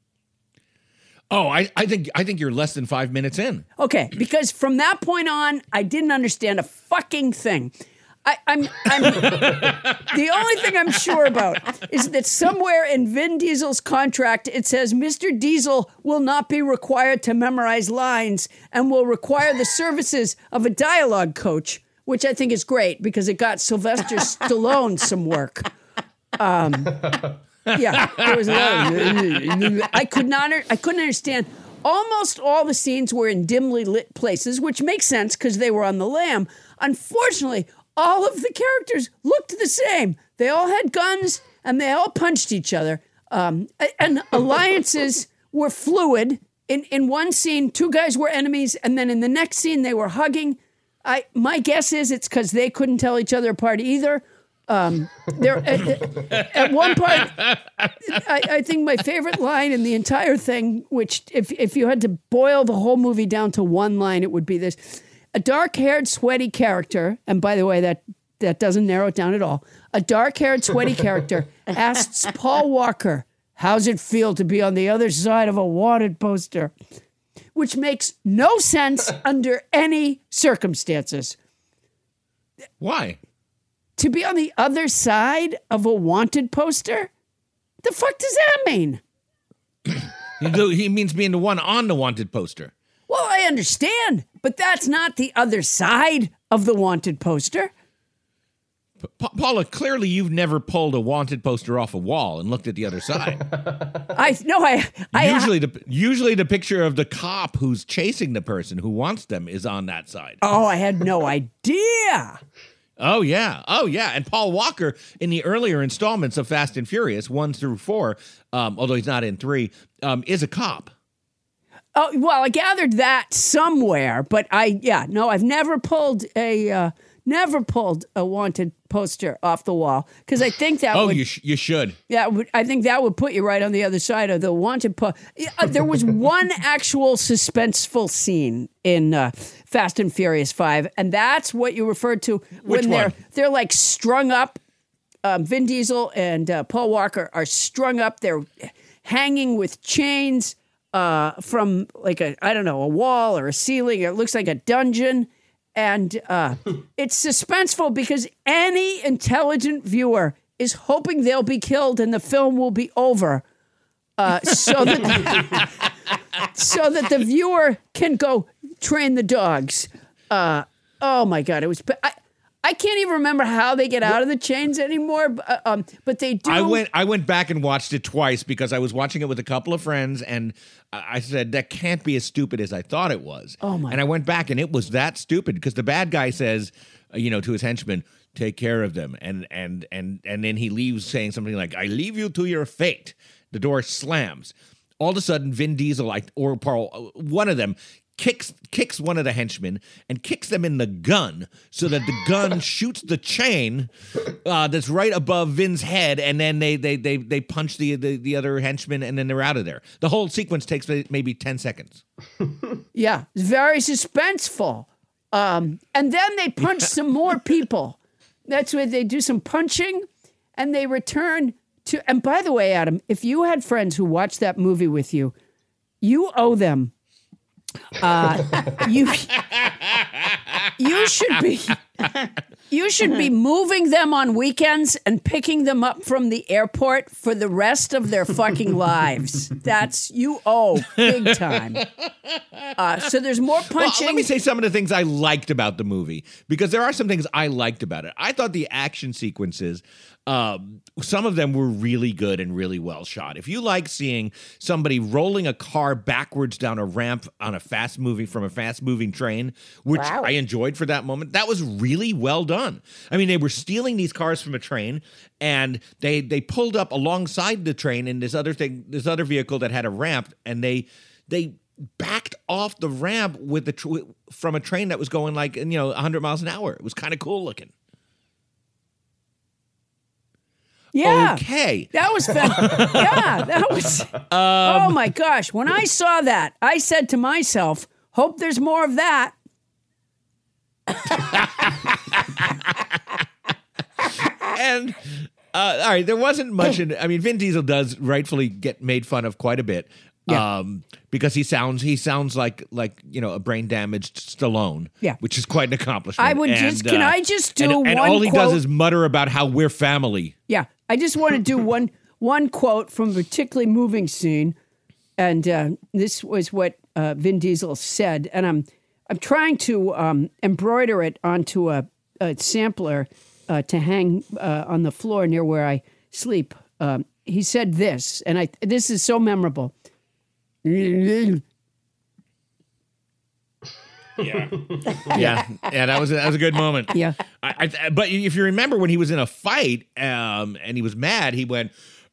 Oh, I, I think I think you're less than five minutes in. Okay, because from that point on, I didn't understand a fucking thing. I, I'm, I'm the only thing I'm sure about is that somewhere in Vin Diesel's contract it says Mister Diesel will not be required to memorize lines and will require the services of a dialogue coach. Which I think is great because it got Sylvester Stallone some work. Um, yeah, there was a lot of, I could not. I couldn't understand. Almost all the scenes were in dimly lit places, which makes sense because they were on the lam. Unfortunately, all of the characters looked the same. They all had guns and they all punched each other. Um, and alliances were fluid. In in one scene, two guys were enemies, and then in the next scene, they were hugging. I, my guess is it's because they couldn't tell each other apart either. Um, there, at, at one part, I, I think my favorite line in the entire thing, which if if you had to boil the whole movie down to one line, it would be this: a dark-haired, sweaty character, and by the way, that that doesn't narrow it down at all. A dark-haired, sweaty character asks Paul Walker, "How's it feel to be on the other side of a wanted poster?" Which makes no sense under any circumstances. Why? To be on the other side of a wanted poster? The fuck does that mean? He means being the one on the wanted poster. Well, I understand, but that's not the other side of the wanted poster. Pa- Paula, clearly you've never pulled a wanted poster off a wall and looked at the other side. I no, I, I usually the usually the picture of the cop who's chasing the person who wants them is on that side. Oh, I had no idea. Oh yeah, oh yeah, and Paul Walker in the earlier installments of Fast and Furious one through four, um, although he's not in three, um, is a cop. Oh well, I gathered that somewhere, but I yeah no, I've never pulled a. Uh, Never pulled a wanted poster off the wall because I think that. Oh, would, you sh- you should. Yeah, I think that would put you right on the other side of the wanted poster. Uh, there was one actual suspenseful scene in uh, Fast and Furious Five, and that's what you referred to when Which they're one? they're like strung up. Um, Vin Diesel and uh, Paul Walker are strung up. They're hanging with chains uh, from like a I don't know a wall or a ceiling. It looks like a dungeon. And uh, it's suspenseful because any intelligent viewer is hoping they'll be killed and the film will be over. Uh, so that so that the viewer can go train the dogs. Uh, oh my God, it was. I, I can't even remember how they get out of the chains anymore. But, um, but they do. I went. I went back and watched it twice because I was watching it with a couple of friends, and I said that can't be as stupid as I thought it was. Oh my! And I went back, and it was that stupid because the bad guy says, uh, you know, to his henchmen, "Take care of them," and and and and then he leaves saying something like, "I leave you to your fate." The door slams. All of a sudden, Vin Diesel, like or Paul, one of them. Kicks kicks one of the henchmen and kicks them in the gun so that the gun shoots the chain uh, that's right above Vin's head, and then they they they they punch the, the the other henchman, and then they're out of there. The whole sequence takes maybe ten seconds. Yeah, it's very suspenseful. Um, and then they punch some more people. That's where they do some punching, and they return to. And by the way, Adam, if you had friends who watched that movie with you, you owe them. Uh, you you should be you should be moving them on weekends and picking them up from the airport for the rest of their fucking lives. That's you owe big time. Uh, so there's more punching. Well, let me say some of the things I liked about the movie, because there are some things I liked about it. I thought the action sequences, Um, some of them were really good and really well shot. If you like seeing somebody rolling a car backwards down a ramp on a fast moving from a fast moving train, which Wow. I enjoyed for that moment, that was really well done. I mean, they were stealing these cars from a train, and they they pulled up alongside the train in this other thing, this other vehicle that had a ramp, and they they backed off the ramp with the tr- from a train that was going like you know one hundred miles an hour. It was kind of cool looking. Yeah. Okay. That was fun. Yeah, that was. Um, oh my gosh. When I saw that, I said to myself, hope there's more of that. And, uh, all right, there wasn't much in, I mean, Vin Diesel does rightfully get made fun of quite a bit. Yeah. Um, because he sounds he sounds like like you know a brain damaged Stallone, Yeah. which is quite an accomplishment. I would And, just- can uh, I just do and, and one all he quote? does is mutter about how we're family. Yeah, I just want to do one one quote from a particularly moving scene, and uh, this was what uh, Vin Diesel said, and I'm I'm trying to um, embroider it onto a, a sampler uh, to hang uh, on the floor near where I sleep. Um, he said this, and I this is so memorable. Yeah, yeah, yeah. That was a, that was a good moment. Yeah. I, I, but if you remember when he was in a fight um, and he was mad, he went.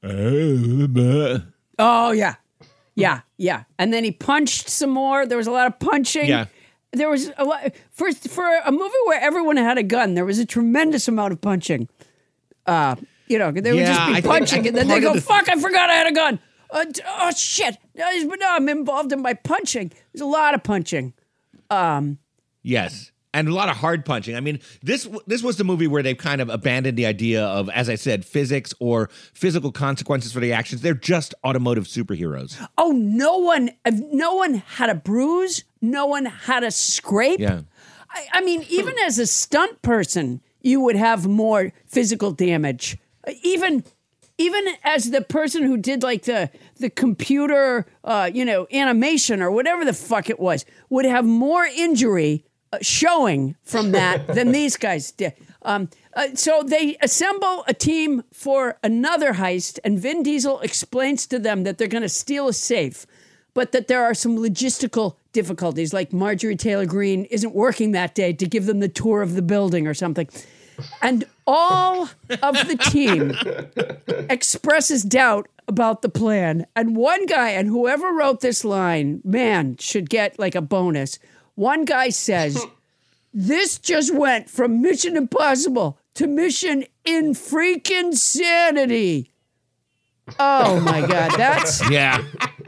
Uh, Oh yeah, yeah, yeah. And then he punched some more. There was a lot of punching. Yeah. There was a lot for for a movie where everyone had a gun. There was a tremendous amount of punching. Uh, you know, they would Yeah, just I be think- punching, I think and then they part go, of the- "Fuck! I forgot I had a gun." Uh, d- oh shit! No, but no, I'm involved in my punching. There's a lot of punching. Um, Yes. And a lot of hard punching. I mean, this this was the movie where they've kind of abandoned the idea of, as I said, physics or physical consequences for the actions. They're just automotive superheroes. oh, no one, no one had a bruise. No one had a scrape. Yeah. I, I mean, even as a stunt person, you would have more physical damage. Even, even as the person who did like the the computer, uh, you know, animation or whatever the fuck it was, would have more injury uh, showing from that than these guys did. Um, uh, so they assemble a team for another heist, and Vin Diesel explains to them that they're going to steal a safe, but that there are some logistical difficulties, like Marjorie Taylor Greene isn't working that day to give them the tour of the building or something. And all of the team expresses doubt about the plan. And one guy, and whoever wrote this line, man, should get like a bonus. One guy says, this just went from Mission Impossible to Mission in freaking Sanity. Oh my God, that's Yeah.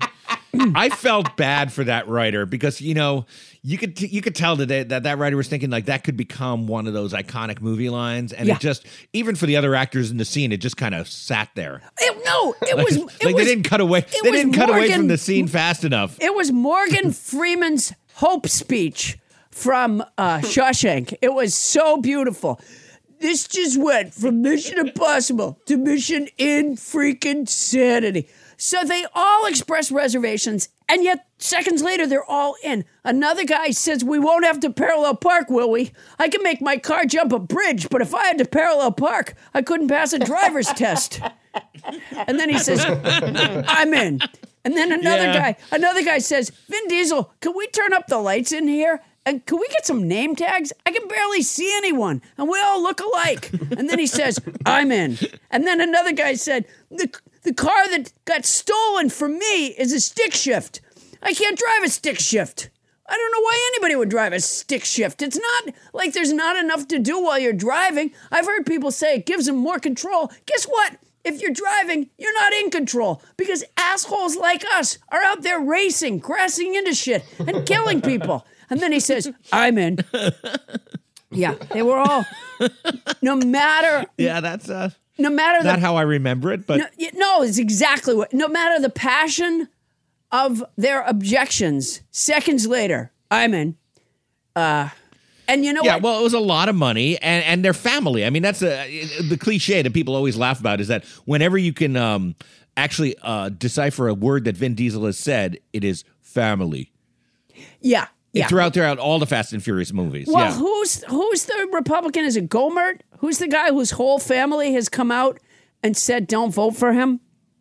I felt bad for that writer because, you know, you could you could tell that they, that that writer was thinking like that could become one of those iconic movie lines, and Yeah. it just, even for the other actors in the scene, it just kind of sat there. it, no, it Like, was it like was, they didn't cut away. They was didn't cut away Morgan- from the scene fast enough. It was Morgan Freeman's hope speech from uh, Shawshank. It was so beautiful. This just went from Mission Impossible to Mission in freaking Sanity. So they all express reservations, And yet, seconds later, they're all in. Another guy says, we won't have to parallel park, will we? I can make my car jump a bridge, but if I had to parallel park, I couldn't pass a driver's test. And then he says, I'm in. And then another Yeah. guy, another guy says, Vin Diesel, can we turn up the lights in here? And can we get some name tags? I can barely see anyone, and we all look alike. And then he says, I'm in. And then another guy said, the, the car that got stolen from me is a stick shift. I can't drive a stick shift. I don't know why anybody would drive a stick shift. It's not like there's not enough to do while you're driving. I've heard people say it gives them more control. Guess what? If you're driving, you're not in control because assholes like us are out there racing, crashing into shit, and killing people. And then he says, I'm in. Yeah, they were all, no matter. Yeah, that's uh, no matter not the, how I remember it, but no, y- no, it's exactly what, no matter the passion of their objections, seconds later, I'm in. Uh, and you know yeah, what? well, it was a lot of money, and, and their family. I mean, that's a, the cliche that people always laugh about is that whenever you can um, actually uh, decipher a word that Vin Diesel has said, it is family. Yeah. Yeah. Throughout throughout all the Fast and Furious movies. Well, yeah. who's who's the Republican? Is it Gomert? Who's the guy whose whole family has come out and said don't vote for him?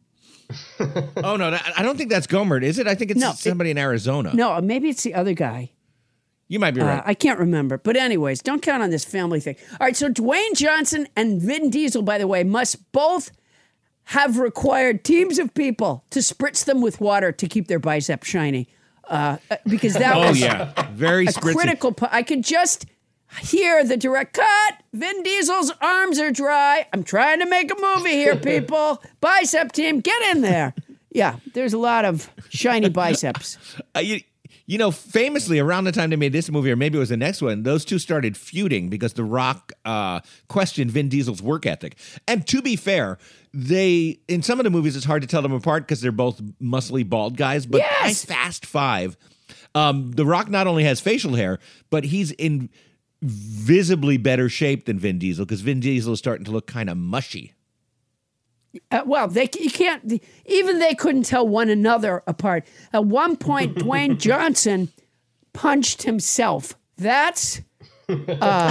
Oh, no, I don't think that's Gomert, is it? I think it's No, somebody in Arizona. No, maybe it's the other guy. You might be right. Uh, I can't remember. But anyways, don't count on this family thing. All right, so Dwayne Johnson and Vin Diesel, by the way, must both have required teams of people to spritz them with water to keep their biceps shiny. Uh, because that oh, was yeah. Very a spritzy. critical part. I could just hear the direct cut. Vin Diesel's arms are dry. I'm trying to make a movie here, people. Bicep team, get in there. Yeah, there's a lot of shiny biceps. Uh, you, you know, famously, around the time they made this movie, or maybe it was the next one, those two started feuding because The Rock uh, questioned Vin Diesel's work ethic. And to be fair, they, in some of the movies, it's hard to tell them apart because they're both muscly, bald guys. But Yes! by Fast Five, um, The Rock not only has facial hair, but he's in visibly better shape than Vin Diesel because Vin Diesel is starting to look kind of mushy. Uh, well, they you can't even they couldn't tell one another apart. At one point, Dwayne Johnson punched himself. That's uh,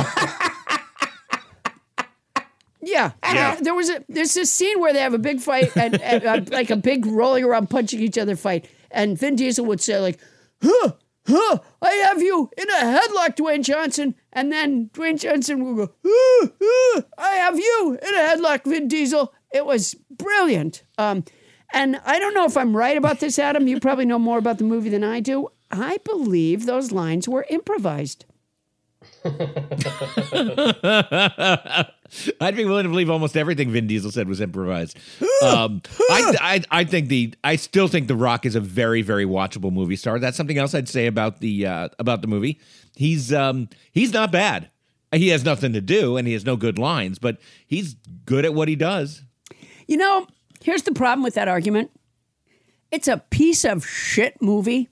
yeah. Yeah. Uh, there was a there's this scene where they have a big fight and, and uh, like a big rolling around punching each other fight, and Vin Diesel would say like, "Huh, huh, I have you in a headlock, Dwayne Johnson," and then Dwayne Johnson would go, "Huh, huh, I have you in a headlock, Vin Diesel." It was brilliant. Um, and I don't know if I'm right about this, Adam. You probably know more about the movie than I do. I believe those lines were improvised. I'd be willing to believe almost everything Vin Diesel said was improvised. Um, I, I, I think the, I still think The Rock is a very, very watchable movie star. That's something else I'd say about the, uh, about the movie. He's, um, he's not bad. He has nothing to do and he has no good lines, but he's good at what he does. You know, here's the problem with that argument. It's a piece of shit movie.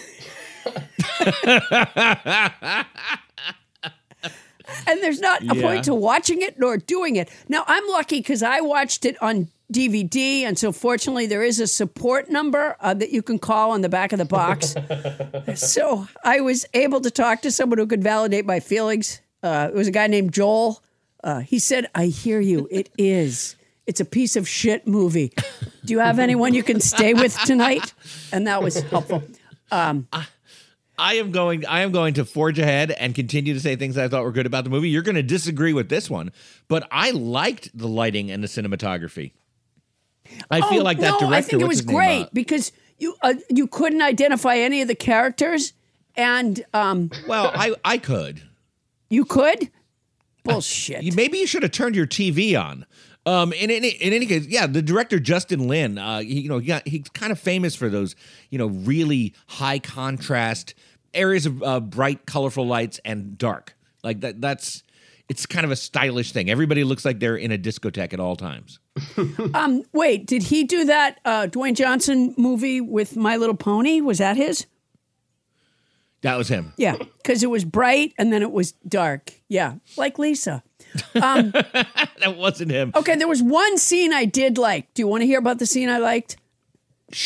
And there's not a Yeah. point to watching it nor doing it. Now, I'm lucky because I watched it on D V D, and so fortunately there is a support number uh, that you can call on the back of the box. So I was able to talk to someone who could validate my feelings. Uh, it was a guy named Joel. Uh, he said, I hear you. It is. It's a piece of shit movie. Do you have anyone you can stay with tonight? And that was helpful. Um, I am going. I am going to forge ahead and continue to say things I thought were good about the movie. You're going to disagree with this one, but I liked the lighting and the cinematography. I feel oh, like that no, director. I think it what's was his name, great uh, because you uh, you couldn't identify any of the characters, and um, well, I I could. You could. Bullshit. Uh, maybe you should have turned your T V on. Um, in any in any case, yeah, the director Justin Lin, uh, he, you know, he got, he's kind of famous for those, you know, really high contrast areas of uh, bright, colorful lights and dark. Like that. That's it's kind of a stylish thing. Everybody looks like they're in a discotheque at all times. um, wait, did he do that uh, Dwayne Johnson movie with My Little Pony? Was that his? That was him. Yeah, because it was bright and then it was dark. Yeah, like Lisa. Um, that wasn't him. Okay, there was one scene I did like. Do you want to hear about the scene I liked? Shh.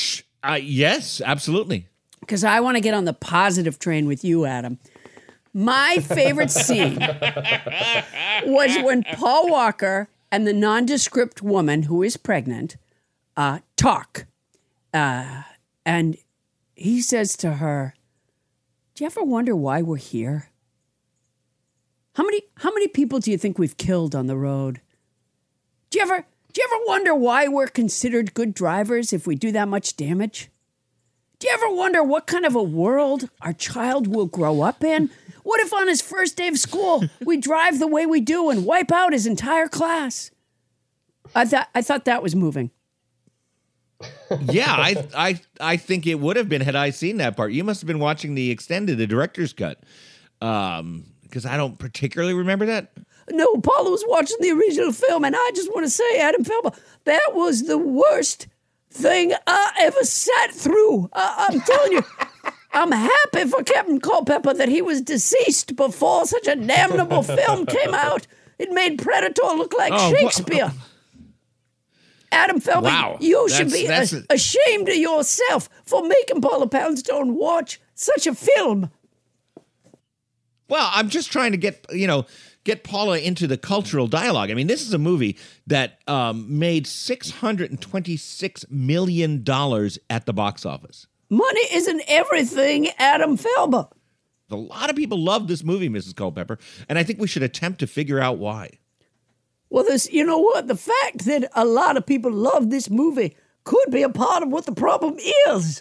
Uh, yes, absolutely. Because I want to get on the positive train with you, Adam. My favorite scene was when Paul Walker and the nondescript woman who is pregnant uh, talk. Uh, and he says to her, do you ever wonder why we're here? How many how many people do you think we've killed on the road? Do you ever do you ever wonder why we're considered good drivers if we do that much damage? Do you ever wonder what kind of a world our child will grow up in? What if on his first day of school we drive the way we do and wipe out his entire class? I thought I thought that was moving. Yeah, I I I think it would have been had I seen that part. You must have been watching the extended, the director's cut. Um Because I don't particularly remember that. No, Paula was watching the original film, and I just want to say, Adam Felber, that was the worst thing I ever sat through. I- I'm telling you, I'm happy for Captain Culpepper that he was deceased before such a damnable film came out. It made Predator look like Oh, Shakespeare. Adam Felber, Wow. you should That's- be that's a- a- ashamed of yourself for making Paula Poundstone watch such a film. Well, I'm just trying to get, you know, get Paula into the cultural dialogue. I mean, this is a movie that um, made six hundred twenty-six million dollars at the box office. Money isn't everything, Adam Felber. A lot of people love this movie, Missus Culpepper, and I think we should attempt to figure out why. Well, this, you know what? The fact that a lot of people love this movie could be a part of what the problem is.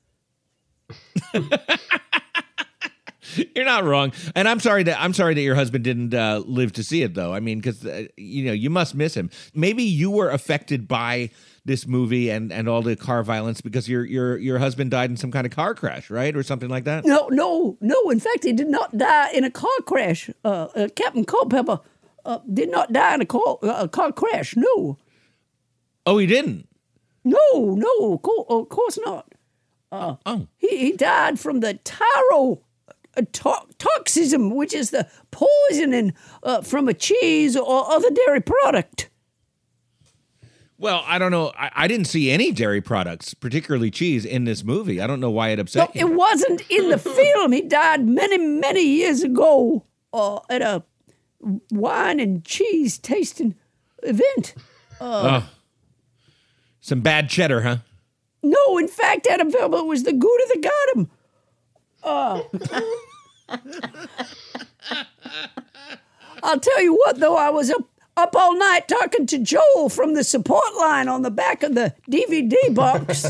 You're not wrong, and I'm sorry that I'm sorry that your husband didn't uh, live to see it, though. I mean, because uh, you know you must miss him. Maybe you were affected by this movie and, and all the car violence because your your your husband died in some kind of car crash, right, or something like that. No, no, no. In fact, he did not die in a car crash. Uh, uh, Captain Culpepper uh, did not die in a car, uh, a car crash. No. Oh, he didn't. No, no, of course, of course not. Uh, oh, he he died from the taro. A to- toxism, which is the poisoning uh, from a cheese or other dairy product. Well, I don't know. I, I didn't see any dairy products, particularly cheese, in this movie. I don't know why it upset No, you. it wasn't in the film. He died many, many years ago uh, at a wine and cheese tasting event. Uh, oh. Some bad cheddar, huh? No, in fact, Adam Felber, it was the Gouda that got him. Uh, I'll tell you what, though, I was up, up all night talking to Joel from the support line on the back of the D V D box.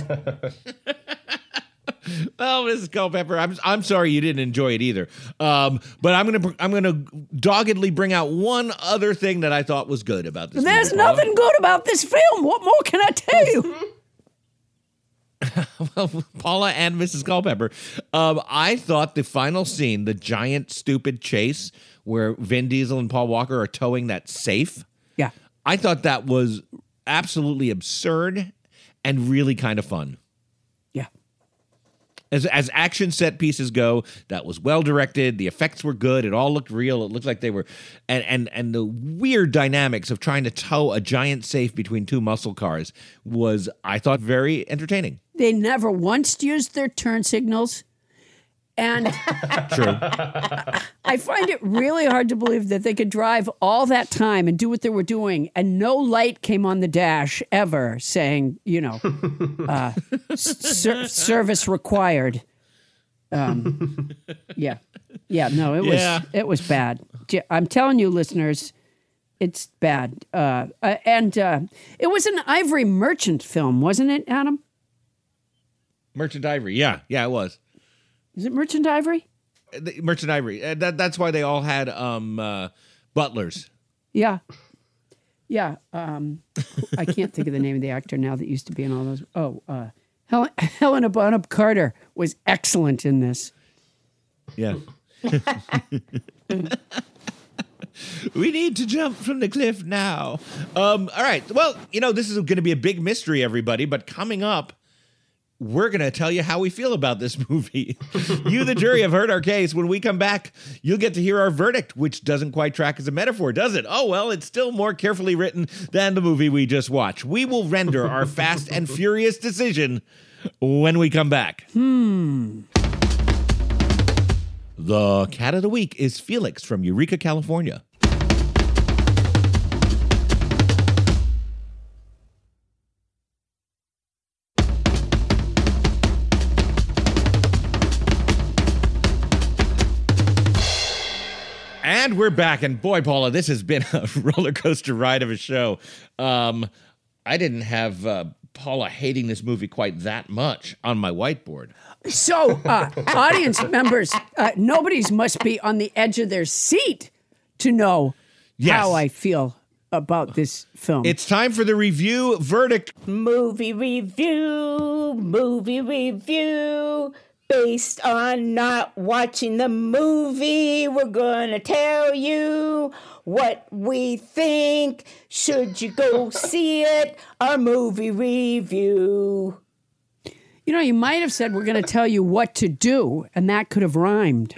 Well, Missus Culpepper, I'm I'm sorry you didn't enjoy it either. Um, but I'm gonna I'm gonna doggedly bring out one other thing that I thought was good about this. There's movie, Paula. nothing good about this film. What more can I tell you? Well, Paula and Missus Culpepper, um, I thought the final scene, the giant stupid chase where Vin Diesel and Paul Walker are towing that safe. Yeah. I thought that was absolutely absurd and really kind of fun. Yeah. As as action set pieces go, that was well directed. The effects were good. It all looked real. It looked like they were, and and and the weird dynamics of trying to tow a giant safe between two muscle cars was, I thought, very entertaining. They never once used their turn signals. And True. I find it really hard to believe that they could drive all that time and do what they were doing, and no light came on the dash ever saying, you know, uh, ser- service required. Um, yeah. Yeah, no, it was Yeah. it was bad. J- I'm telling you, listeners, it's bad. Uh, uh, and uh, it was an Ivory Merchant film, wasn't it, Adam? Merchant Ivory. Yeah, yeah, it was. Is it Merchant Ivory? The- Merchant Ivory. Uh, that, that's why they all had um, uh, butlers. Yeah. Yeah. Um, I can't think of the name of the actor now that used to be in all those. Oh, uh, Hel- Helena Bonham Carter was excellent in this. Yeah. We need to jump from the cliff now. Um, all right. Well, you know, this is going to be a big mystery, everybody, but coming up, we're going to tell you how we feel about this movie. You, the jury, have heard our case. When we come back, you'll get to hear our verdict, which doesn't quite track as a metaphor, does it? Oh, well, it's still more carefully written than the movie we just watched. We will render our fast and furious decision when we come back. Hmm. The cat of the week is Felix from Eureka, California. And we're back, and boy, Paula, this has been a roller coaster ride of a show. Um, I didn't have uh, Paula hating this movie quite that much on my whiteboard. So, uh, audience members, uh, nobody's must be on the edge of their seat to know Yes. how I feel about this film. It's time for the review verdict. Movie review, movie review. Based on not watching the movie, we're gonna tell you what we think. Should you go see it? Our movie review. You know, you might have said we're going to tell you what to do, and that could have rhymed.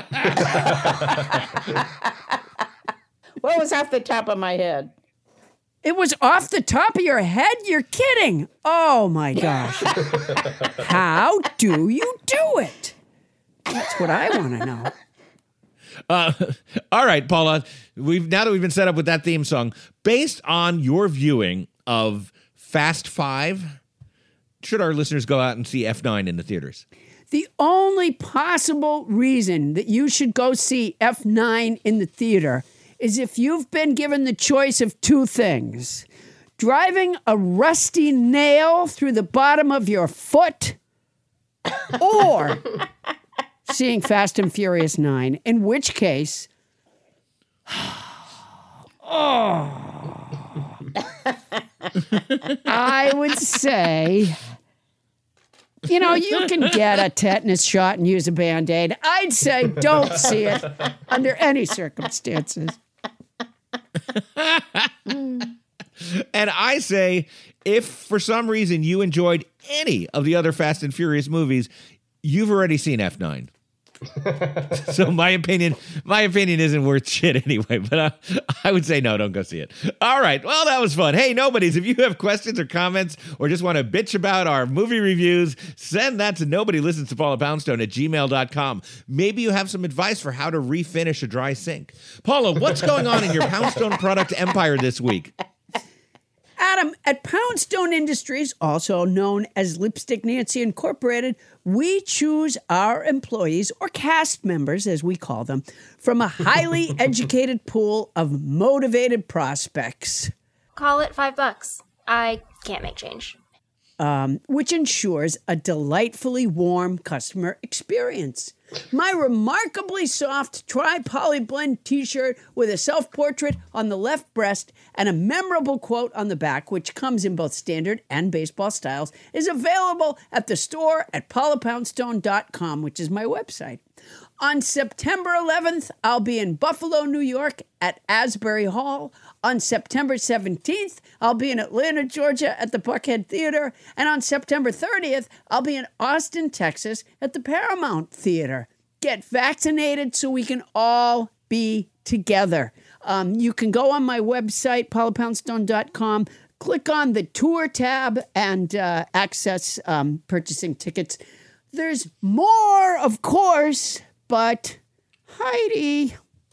What was off the top of my head? It was off the top of your head? You're kidding. Oh, my gosh. How do you do it? That's what I want to know. Uh, all right, Paula, we've now that we've been set up with that theme song, based on your viewing of Fast Five, should our listeners go out and see F nine in the theaters? The only possible reason that you should go see F nine in the theater is if you've been given the choice of two things: driving a rusty nail through the bottom of your foot, or seeing Fast and Furious nine, in which case, oh, I would say, you know, you can get a tetanus shot and use a Band-Aid. I'd say don't see it under any circumstances. And I say, if for some reason you enjoyed any of the other Fast and Furious movies, you've already seen F nine. So my opinion, my opinion isn't worth shit anyway, but I, I would say no, don't go see it. All right, well, that was fun. Hey, nobodies, if you have questions or comments or just want to bitch about our movie reviews, send that to nobody listens to Paula Poundstone at gmail dot com. Maybe you have some advice for how to refinish a dry sink. Paula, what's going on in your Poundstone product empire this week? Adam, at Poundstone Industries, also known as Lipstick Nancy Incorporated, we choose our employees, or cast members as we call them, from a highly educated pool of motivated prospects. Call it five bucks. I can't make change. Um, which ensures a delightfully warm customer experience. My remarkably soft tri-poly blend t-shirt with a self-portrait on the left breast and a memorable quote on the back, which comes in both standard and baseball styles, is available at the store at paula poundstone dot com, which is my website. On September eleventh, I'll be in Buffalo, New York at Asbury Hall. On September seventeenth, I'll be in Atlanta, Georgia at the Buckhead Theater. And on September thirtieth, I'll be in Austin, Texas at the Paramount Theater. Get vaccinated so we can all be together. Um, you can go on my website, paula poundstone dot com, click on the tour tab, and uh, access um, purchasing tickets. There's more, of course, but Heidi.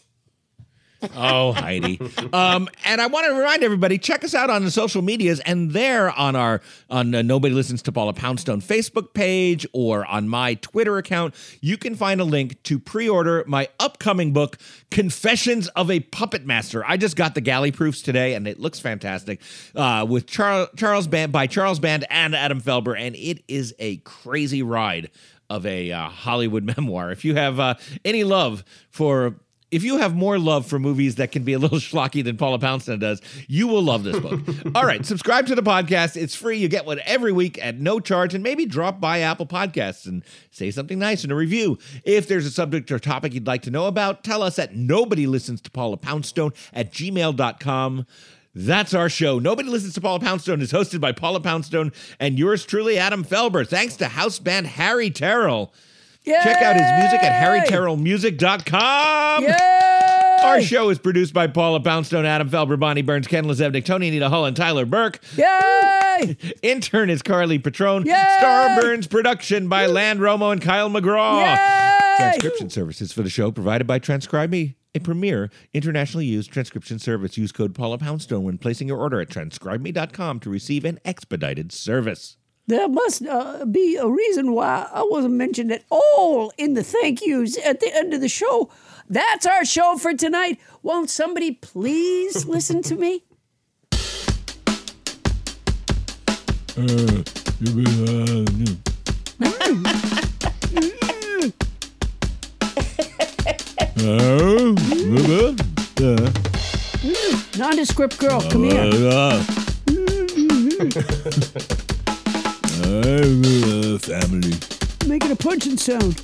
Oh, Heidi. Um, and I want to remind everybody, check us out on the social medias, and there on our on uh, Nobody Listens to Paula Poundstone Facebook page or on my Twitter account, you can find a link to pre-order my upcoming book, Confessions of a Puppet Master. I just got the galley proofs today, and it looks fantastic, uh, with Char- Charles Band by Charles Band and Adam Felber, and it is a crazy ride of a uh, Hollywood memoir. If you have uh, any love for If you have more love for movies that can be a little schlocky than Paula Poundstone does, you will love this book. All right, subscribe to the podcast. It's free. You get one every week at no charge, and maybe drop by Apple Podcasts and say something nice in a review. If there's a subject or topic you'd like to know about, tell us at nobody listens to Paula Poundstone at gmail dot com. That's our show. Nobody Listens to Paula Poundstone is hosted by Paula Poundstone and yours truly, Adam Felber. Thanks to house band Harry Terrell. Yay! Check out his music at harry terrell music dot com. Yay! Our show is produced by Paula Poundstone, Adam Felber, Bonnie Burns, Ken Lezevnik, Tony Anita Hull, and Tyler Burke. Yay! Intern is Carly Patrone. Yay! Star Burns production by Land Romo and Kyle McGraw. Yay! Transcription services for the show provided by Transcribe Me, a premier internationally used transcription service. Use code Paula Poundstone when placing your order at transcribe me dot com to receive an expedited service. There must uh, be a reason why I wasn't mentioned at all in the thank yous at the end of the show. That's our show for tonight. Won't somebody please listen to me? Nondescript girl, come here. Family. Making a punching sound.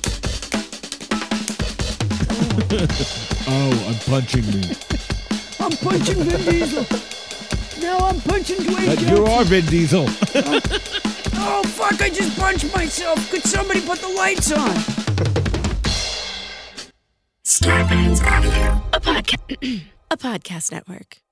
Oh, I'm punching me. I'm punching Vin Diesel. Now I'm punching Dwayne But Johnson. you are Vin Diesel. Oh, fuck, I just punched myself. Could somebody put the lights on? Scarpins Avenue. A podcast, a podcast network.